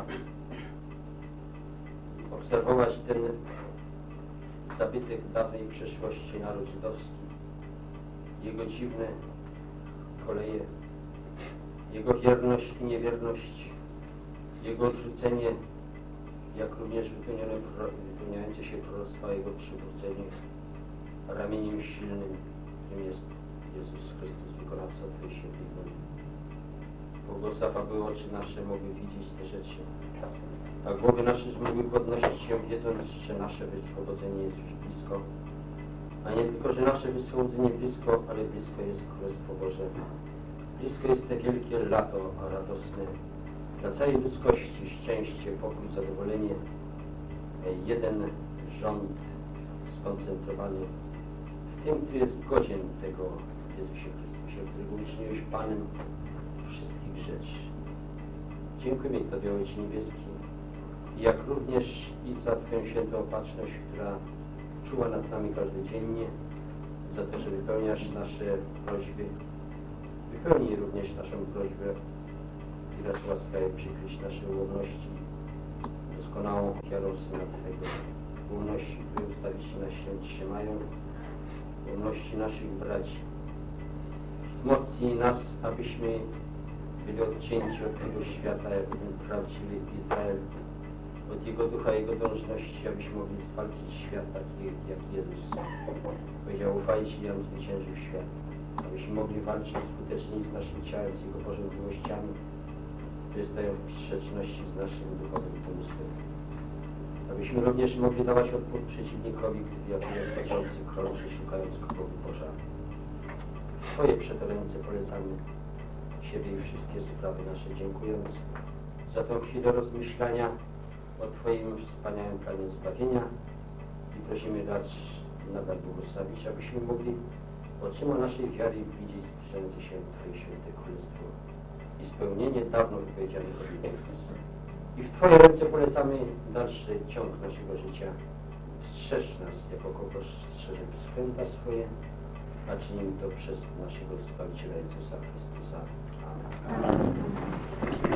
obserwować ten zabytek dawnej przeszłości, naród żydowski, jego dziwne koleje, jego wierność i niewierność, jego odrzucenie, jak również wypełniające się proroctwa jego przywróceniu ramieniem silnym, którym jest Jezus Chrystus, wykonawca Twojej świętej woli. Błogosław, aby oczy nasze mogły widzieć te rzeczy, a głowy nasze mogły podnosić się, wiedząc, że nasze wyswobodzenie jest już blisko, a nie tylko, że nasze wyswobodzenie blisko, ale blisko jest Królestwo Boże. Blisko jest te wielkie lato, a radosne dla całej ludzkości szczęście, pokój, zadowolenie, jeden rząd skoncentrowany w tym, który jest godzien tego Jezusie Chrystusie, którego uczyniłeś Panem wszystkich rzeczy. Dziękujemy Tobie, Ojcze Niebieski, jak również i za Twoją świętą opatrzność, która czuła nad nami każdodziennie, za to, że wypełniasz nasze prośby. Wypełnij również naszą prośbę i raz łaskawie przykryć nasze ułomności doskonałą ofiarą Syna Twego. Ułomności, które ustawicznie nas się trzymają, ułomności naszych braci. Wzmocnij nas, abyśmy byli odcięci od tego świata, jak ten prawdziwy Izrael, od Jego ducha, Jego dążności, abyśmy mogli zwalczyć świat taki jak Jezus. Powiedział, ufajcie, ja zwyciężył świat. Abyśmy mogli walczyć skutecznie z naszym ciałem, z Jego porządliwościami, które stoją w sprzeczności z naszym duchowym umysłem. Abyśmy również mogli dawać odpór przeciwnikowi, który jak niedźwiedziący krąży, szukając kogo wypoża. Twoje przeto ręce polecamy siebie i wszystkie sprawy nasze, dziękując za tą chwilę rozmyślania o Twoim wspaniałym planie zbawienia i prosimy racz nadal błogosławić, abyśmy mogli oczyma naszej wiary widzieć zbliżające się Twoje święte królestwo i spełnienie dawno wypowiedzianych obietnic. I w Twoje ręce polecamy dalszy ciąg naszego życia. Strzeż nas, jako kogo strzeże święta swoje, a czynimy to przez naszego Zbawiciela Jezusa Chrystusa. Amen. Amen.